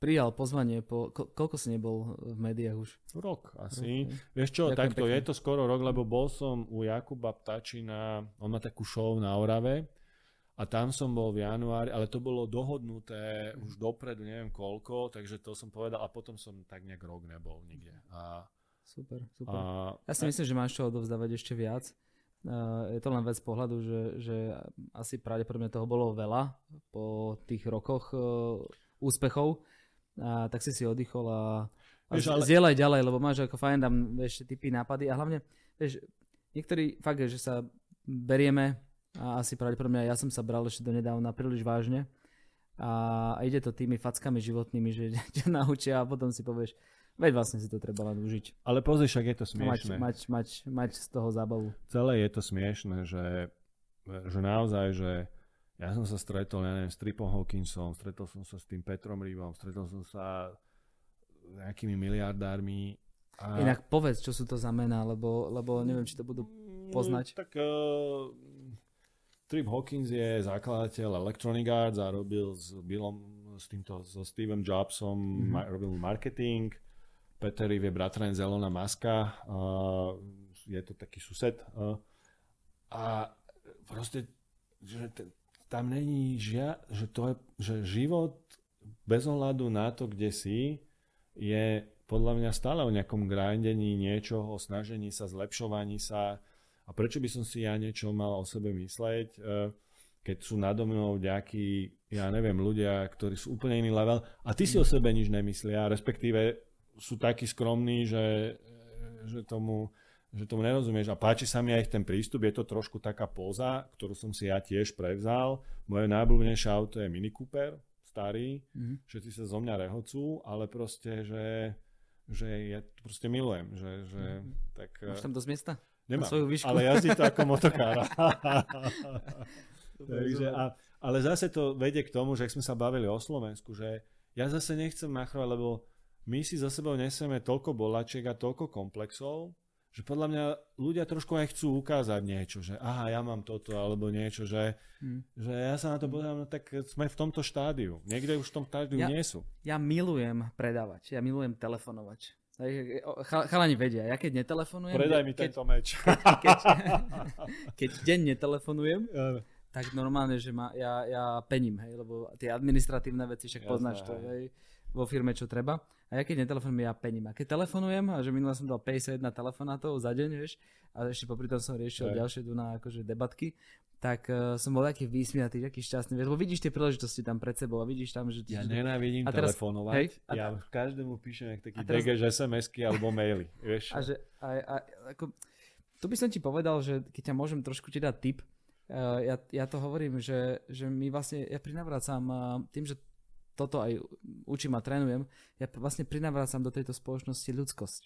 prijal pozvanie koľko si nebol v médiách už? Rok asi. Vieš čo, Ďakujem takto pekne. je to skoro rok, lebo bol som u Jakuba Ptačina, on má takú show na Orave a tam som bol v januári, ale to bolo dohodnuté už dopredu, neviem koľko, takže to som povedal a potom som tak nejak rok nebol nikde. Super. Ja si myslím, že máš čo odovzdávať ešte viac. Je to len vec pohľadu, že asi pravdepodobne toho bolo veľa po tých rokoch úspechov, tak si oddychol a zdieľaj ďalej, lebo máš ako fajn tam vieš, typy, nápady a hlavne vieš, niektorí fakt je, že sa berieme a asi pravdepodobne aj ja som sa bral ešte donedávna príliš vážne a ide to tými fackami životnými, že ťa naučia a potom si povieš, veď vlastne si to treba len užiť. Ale pozri, však je to smiešné. Mať z toho zábavu. Celé je to smiešné, že naozaj, že ja som sa stretol, ja neviem, s Tripom Hawkinsom, stretol som sa s tým Petrom Reevom, stretol som sa s nejakými miliardármi. Inak povedz, čo sú to za mená, lebo neviem, či to budú poznať. Tak Trip Hawkins je zakladateľ Electronic Arts a robil so Steven Jobsom, robil marketing. Peter Reeve je bratranec Elona Muska, je to taký sused. A proste, že tam není že život bez ohľadu na to, kde si, je podľa mňa stále o nejakom grindení niečoho, o snažení sa, zlepšovaní sa. A prečo by som si ja niečo mal o sebe mysleť, keď sú nado mnou nejakí, ja neviem, ľudia, ktorí sú úplne iný level a ty si o sebe nič nemyslia, respektíve sú takí skromní, že tomu nerozumieš a páči sa mi aj ten prístup, je to trošku taká póza, ktorú som si ja tiež prevzal. Moje najobľúbenejšie auto je Mini Cooper, starý, všetci sa zo mňa rehocú, ale proste, že ja to proste milujem. Tak, máš tam dosť miesta? Nemám, výšku. ale jazdí to ako motokára. Takže, ale zase to vedie k tomu, že ak sme sa bavili o Slovensku, že ja zase nechcem machrovať, lebo my si za sebou nesieme toľko bolačiek a toľko komplexov, že podľa mňa ľudia trošku aj chcú ukázať niečo, že aha, ja mám toto, alebo niečo, že ja sa na to pozerám, no tak sme v tomto štádiu. Niekde už v tom štádiu nie sú. Ja milujem predávať, ja milujem telefonovať. Chalani vedia, ja keď netelefonujem... Predaj mi tento meč. Keď deň netelefonujem, tak normálne, že ja pením, hej, lebo tie administratívne veci však poznáš to, hej, vo firme, čo treba. A ja keď netelefonujem, ja pením. A keď telefonujem, a že minule som dal 51 telefonátov za deň, vieš, a ešte popri tom som riešil ďalšie akože debatky, tak som bol taký vysmiatý, taký šťastný, vieš, lebo vidíš tie príležitosti tam pred sebou a vidíš tam, že... Ja nenávidím telefonovať, hej, ja každému píšem taký DGŽ SMS-ky alebo maily, vieš. A že, ako, tu by som ti povedal, že keď ťa môžem trošku ti dať tip, ja to hovorím, že my vlastne, ja prinavracam tým, že toto aj učím a trénujem, ja vlastne prinavracam do tejto spoločnosti ľudskosť.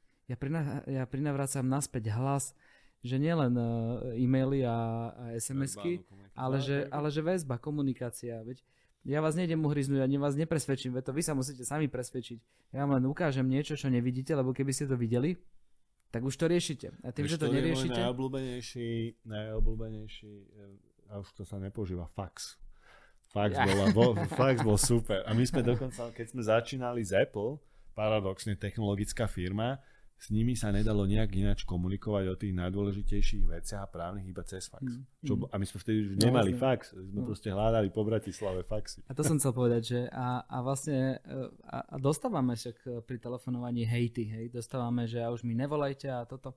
Ja prinavracam naspäť hlas, že nielen e-maily a SMS-ky, ale že väzba, komunikácia. Veď ja vás nejdem uhryznúť, ani vás nepresvedčím, veď to vy sa musíte sami presvedčiť. Ja vám len ukážem niečo, čo nevidíte, lebo keby ste to videli, tak už to riešite. A tým, že to neriešite... Najobľúbenejší, a už to sa nepoužíva, fax. Fax bol super. A my sme dokonca, keď sme začínali z Apple, paradoxne technologická firma, s nimi sa nedalo nejak ináč komunikovať o tých najdôležitejších veciach a právnych iba cez fax. A my sme vtedy už nemali fax. My sme proste hľadali po Bratislave faxy. A to som chcel povedať, že a vlastne a dostávame však pri telefonovaní hejty, hej? Dostávame, že už mi nevolajte a toto.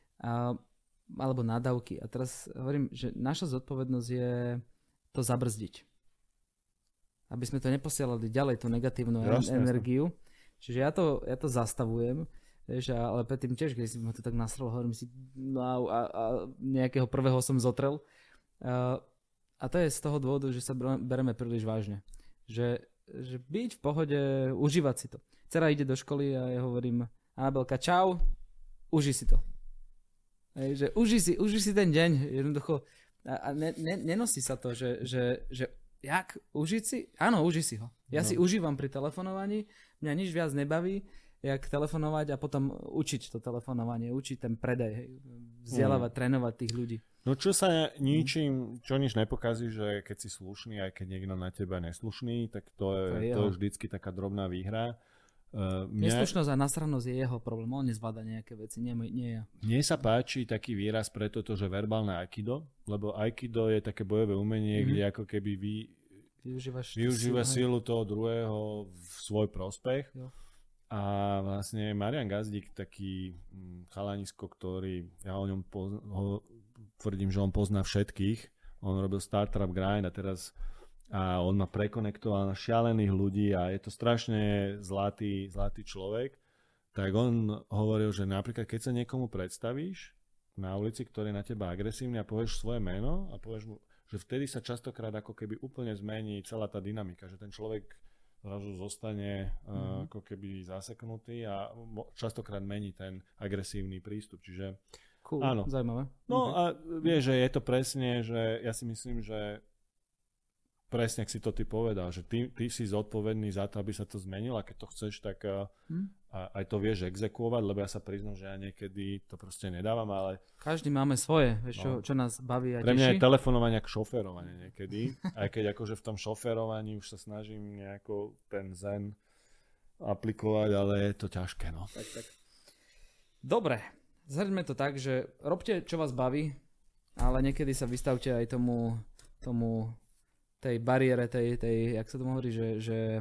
Alebo nadávky. A teraz hovorím, že naša zodpovednosť je to zabrzdiť. Aby sme to neposielali ďalej, tú negatívnu energiu. Čiže ja to zastavujem. Vieš, ale predtým tiež, keď si ma to tak nasralo, hovorím si, a nejakého prvého som zotrel. A to je z toho dôvodu, že sa bereme príliš vážne. Že byť v pohode, užívať si to. Dcera ide do školy a ja hovorím, Anabelka, čau, uži si to. Že uži si ten deň. Jednoducho, a nenosí sa to, že jak, užiť si? Áno, uži si ho. Ja si užívam pri telefonovaní, mňa nič viac nebaví, jak telefonovať a potom učiť to telefonovanie, učiť ten predaj. Hej. vzdelávať, trénovať tých ľudí. No čo sa nič nepokazí, že keď si slušný, aj keď niekto na teba neslušný, tak to je vždycky taká drobná výhra. Neslušnosť a nasranosť je jeho problém, on nezvláda nejaké veci, nie ja. Mne sa páči taký výraz pre toto, že verbálne aikido, lebo aikido je také bojové umenie, kde ako keby využíva sílu toho druhého v svoj prospech. Jo. A vlastne Marian Gazdík, taký chalanisko, ktorý, ja o ňom tvrdím, že on pozná všetkých. On robil Startup Grind a on ma prekonektoval na šialených ľudí a je to strašne zlatý človek. Tak on hovoril, že napríklad keď sa niekomu predstavíš na ulici, ktorý je na teba agresívny a povieš svoje meno a povieš mu, že vtedy sa častokrát ako keby úplne zmení celá tá dynamika, že ten človek zrazu zostane ako keby zaseknutý a častokrát mení ten agresívny prístup. Čiže cool, áno. Zaujímavé. No a vieš, že je to presne, že ja si myslím, že presne, ak si to ty povedal, že ty si zodpovedný za to, aby sa to zmenilo a keď to chceš, tak aj to vieš exekuovať, lebo ja sa priznám, že ja niekedy to proste nedávam, ale... Každý máme svoje, vieš, čo nás baví a teší. Pre mňa je telefonovanie ako šoférovanie niekedy, aj keď akože v tom šoférovaní už sa snažím nejako ten zen aplikovať, ale je to ťažké, no. Tak. Dobre, zhrňme to tak, že robte, čo vás baví, ale niekedy sa vystavte aj tomu tej bariére, tej jak sa tomu hovorí, že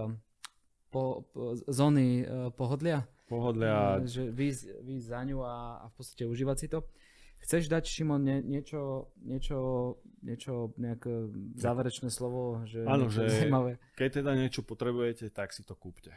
zóny pohodlia. Že vy za ňu a v podstate užívať si to. Chceš dať, Šimon, nejaké záverečné slovo? Že áno, že zaujímavé. Keď teda niečo potrebujete, tak si to kúpte.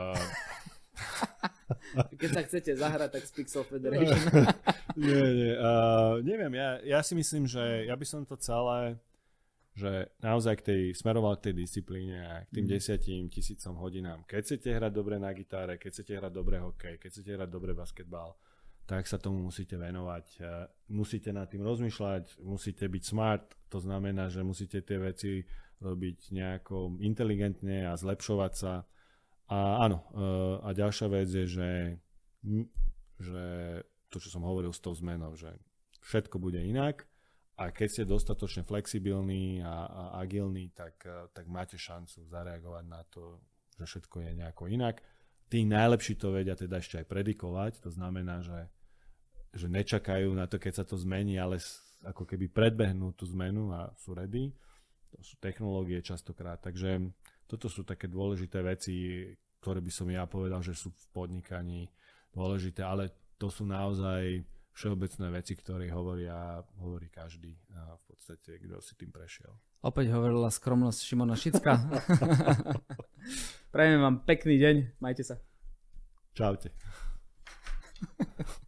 Keď sa chcete zahrať, tak z Pixel Federation. Nie. Neviem, ja si myslím, že ja by som to celé že naozaj smeroval k tej disciplíne a k tým 10 000 hodinám. Keď chcete hrať dobre na gitare, keď chcete hrať dobre hokej, keď chcete hrať dobre basketbal, tak sa tomu musíte venovať. Musíte nad tým rozmýšľať, musíte byť smart, to znamená, že musíte tie veci robiť nejako inteligentne a zlepšovať sa. A áno, a ďalšia vec je, že to, čo som hovoril s tou zmenou, že všetko bude inak. A keď ste dostatočne flexibilní a agilní, tak máte šancu zareagovať na to, že všetko je nejako inak. Tí najlepší to vedia teda ešte aj predikovať, to znamená, že nečakajú na to, keď sa to zmení, ale ako keby predbehnú tú zmenu a sú ready. To sú technológie častokrát, takže toto sú také dôležité veci, ktoré by som ja povedal, že sú v podnikaní dôležité, ale to sú naozaj všeobecné veci, ktoré hovorí každý v podstate, kto si tým prešiel. Opäť hovorila skromnosť Šimona Šicka. Prajem vám pekný deň, majte sa. Čaute.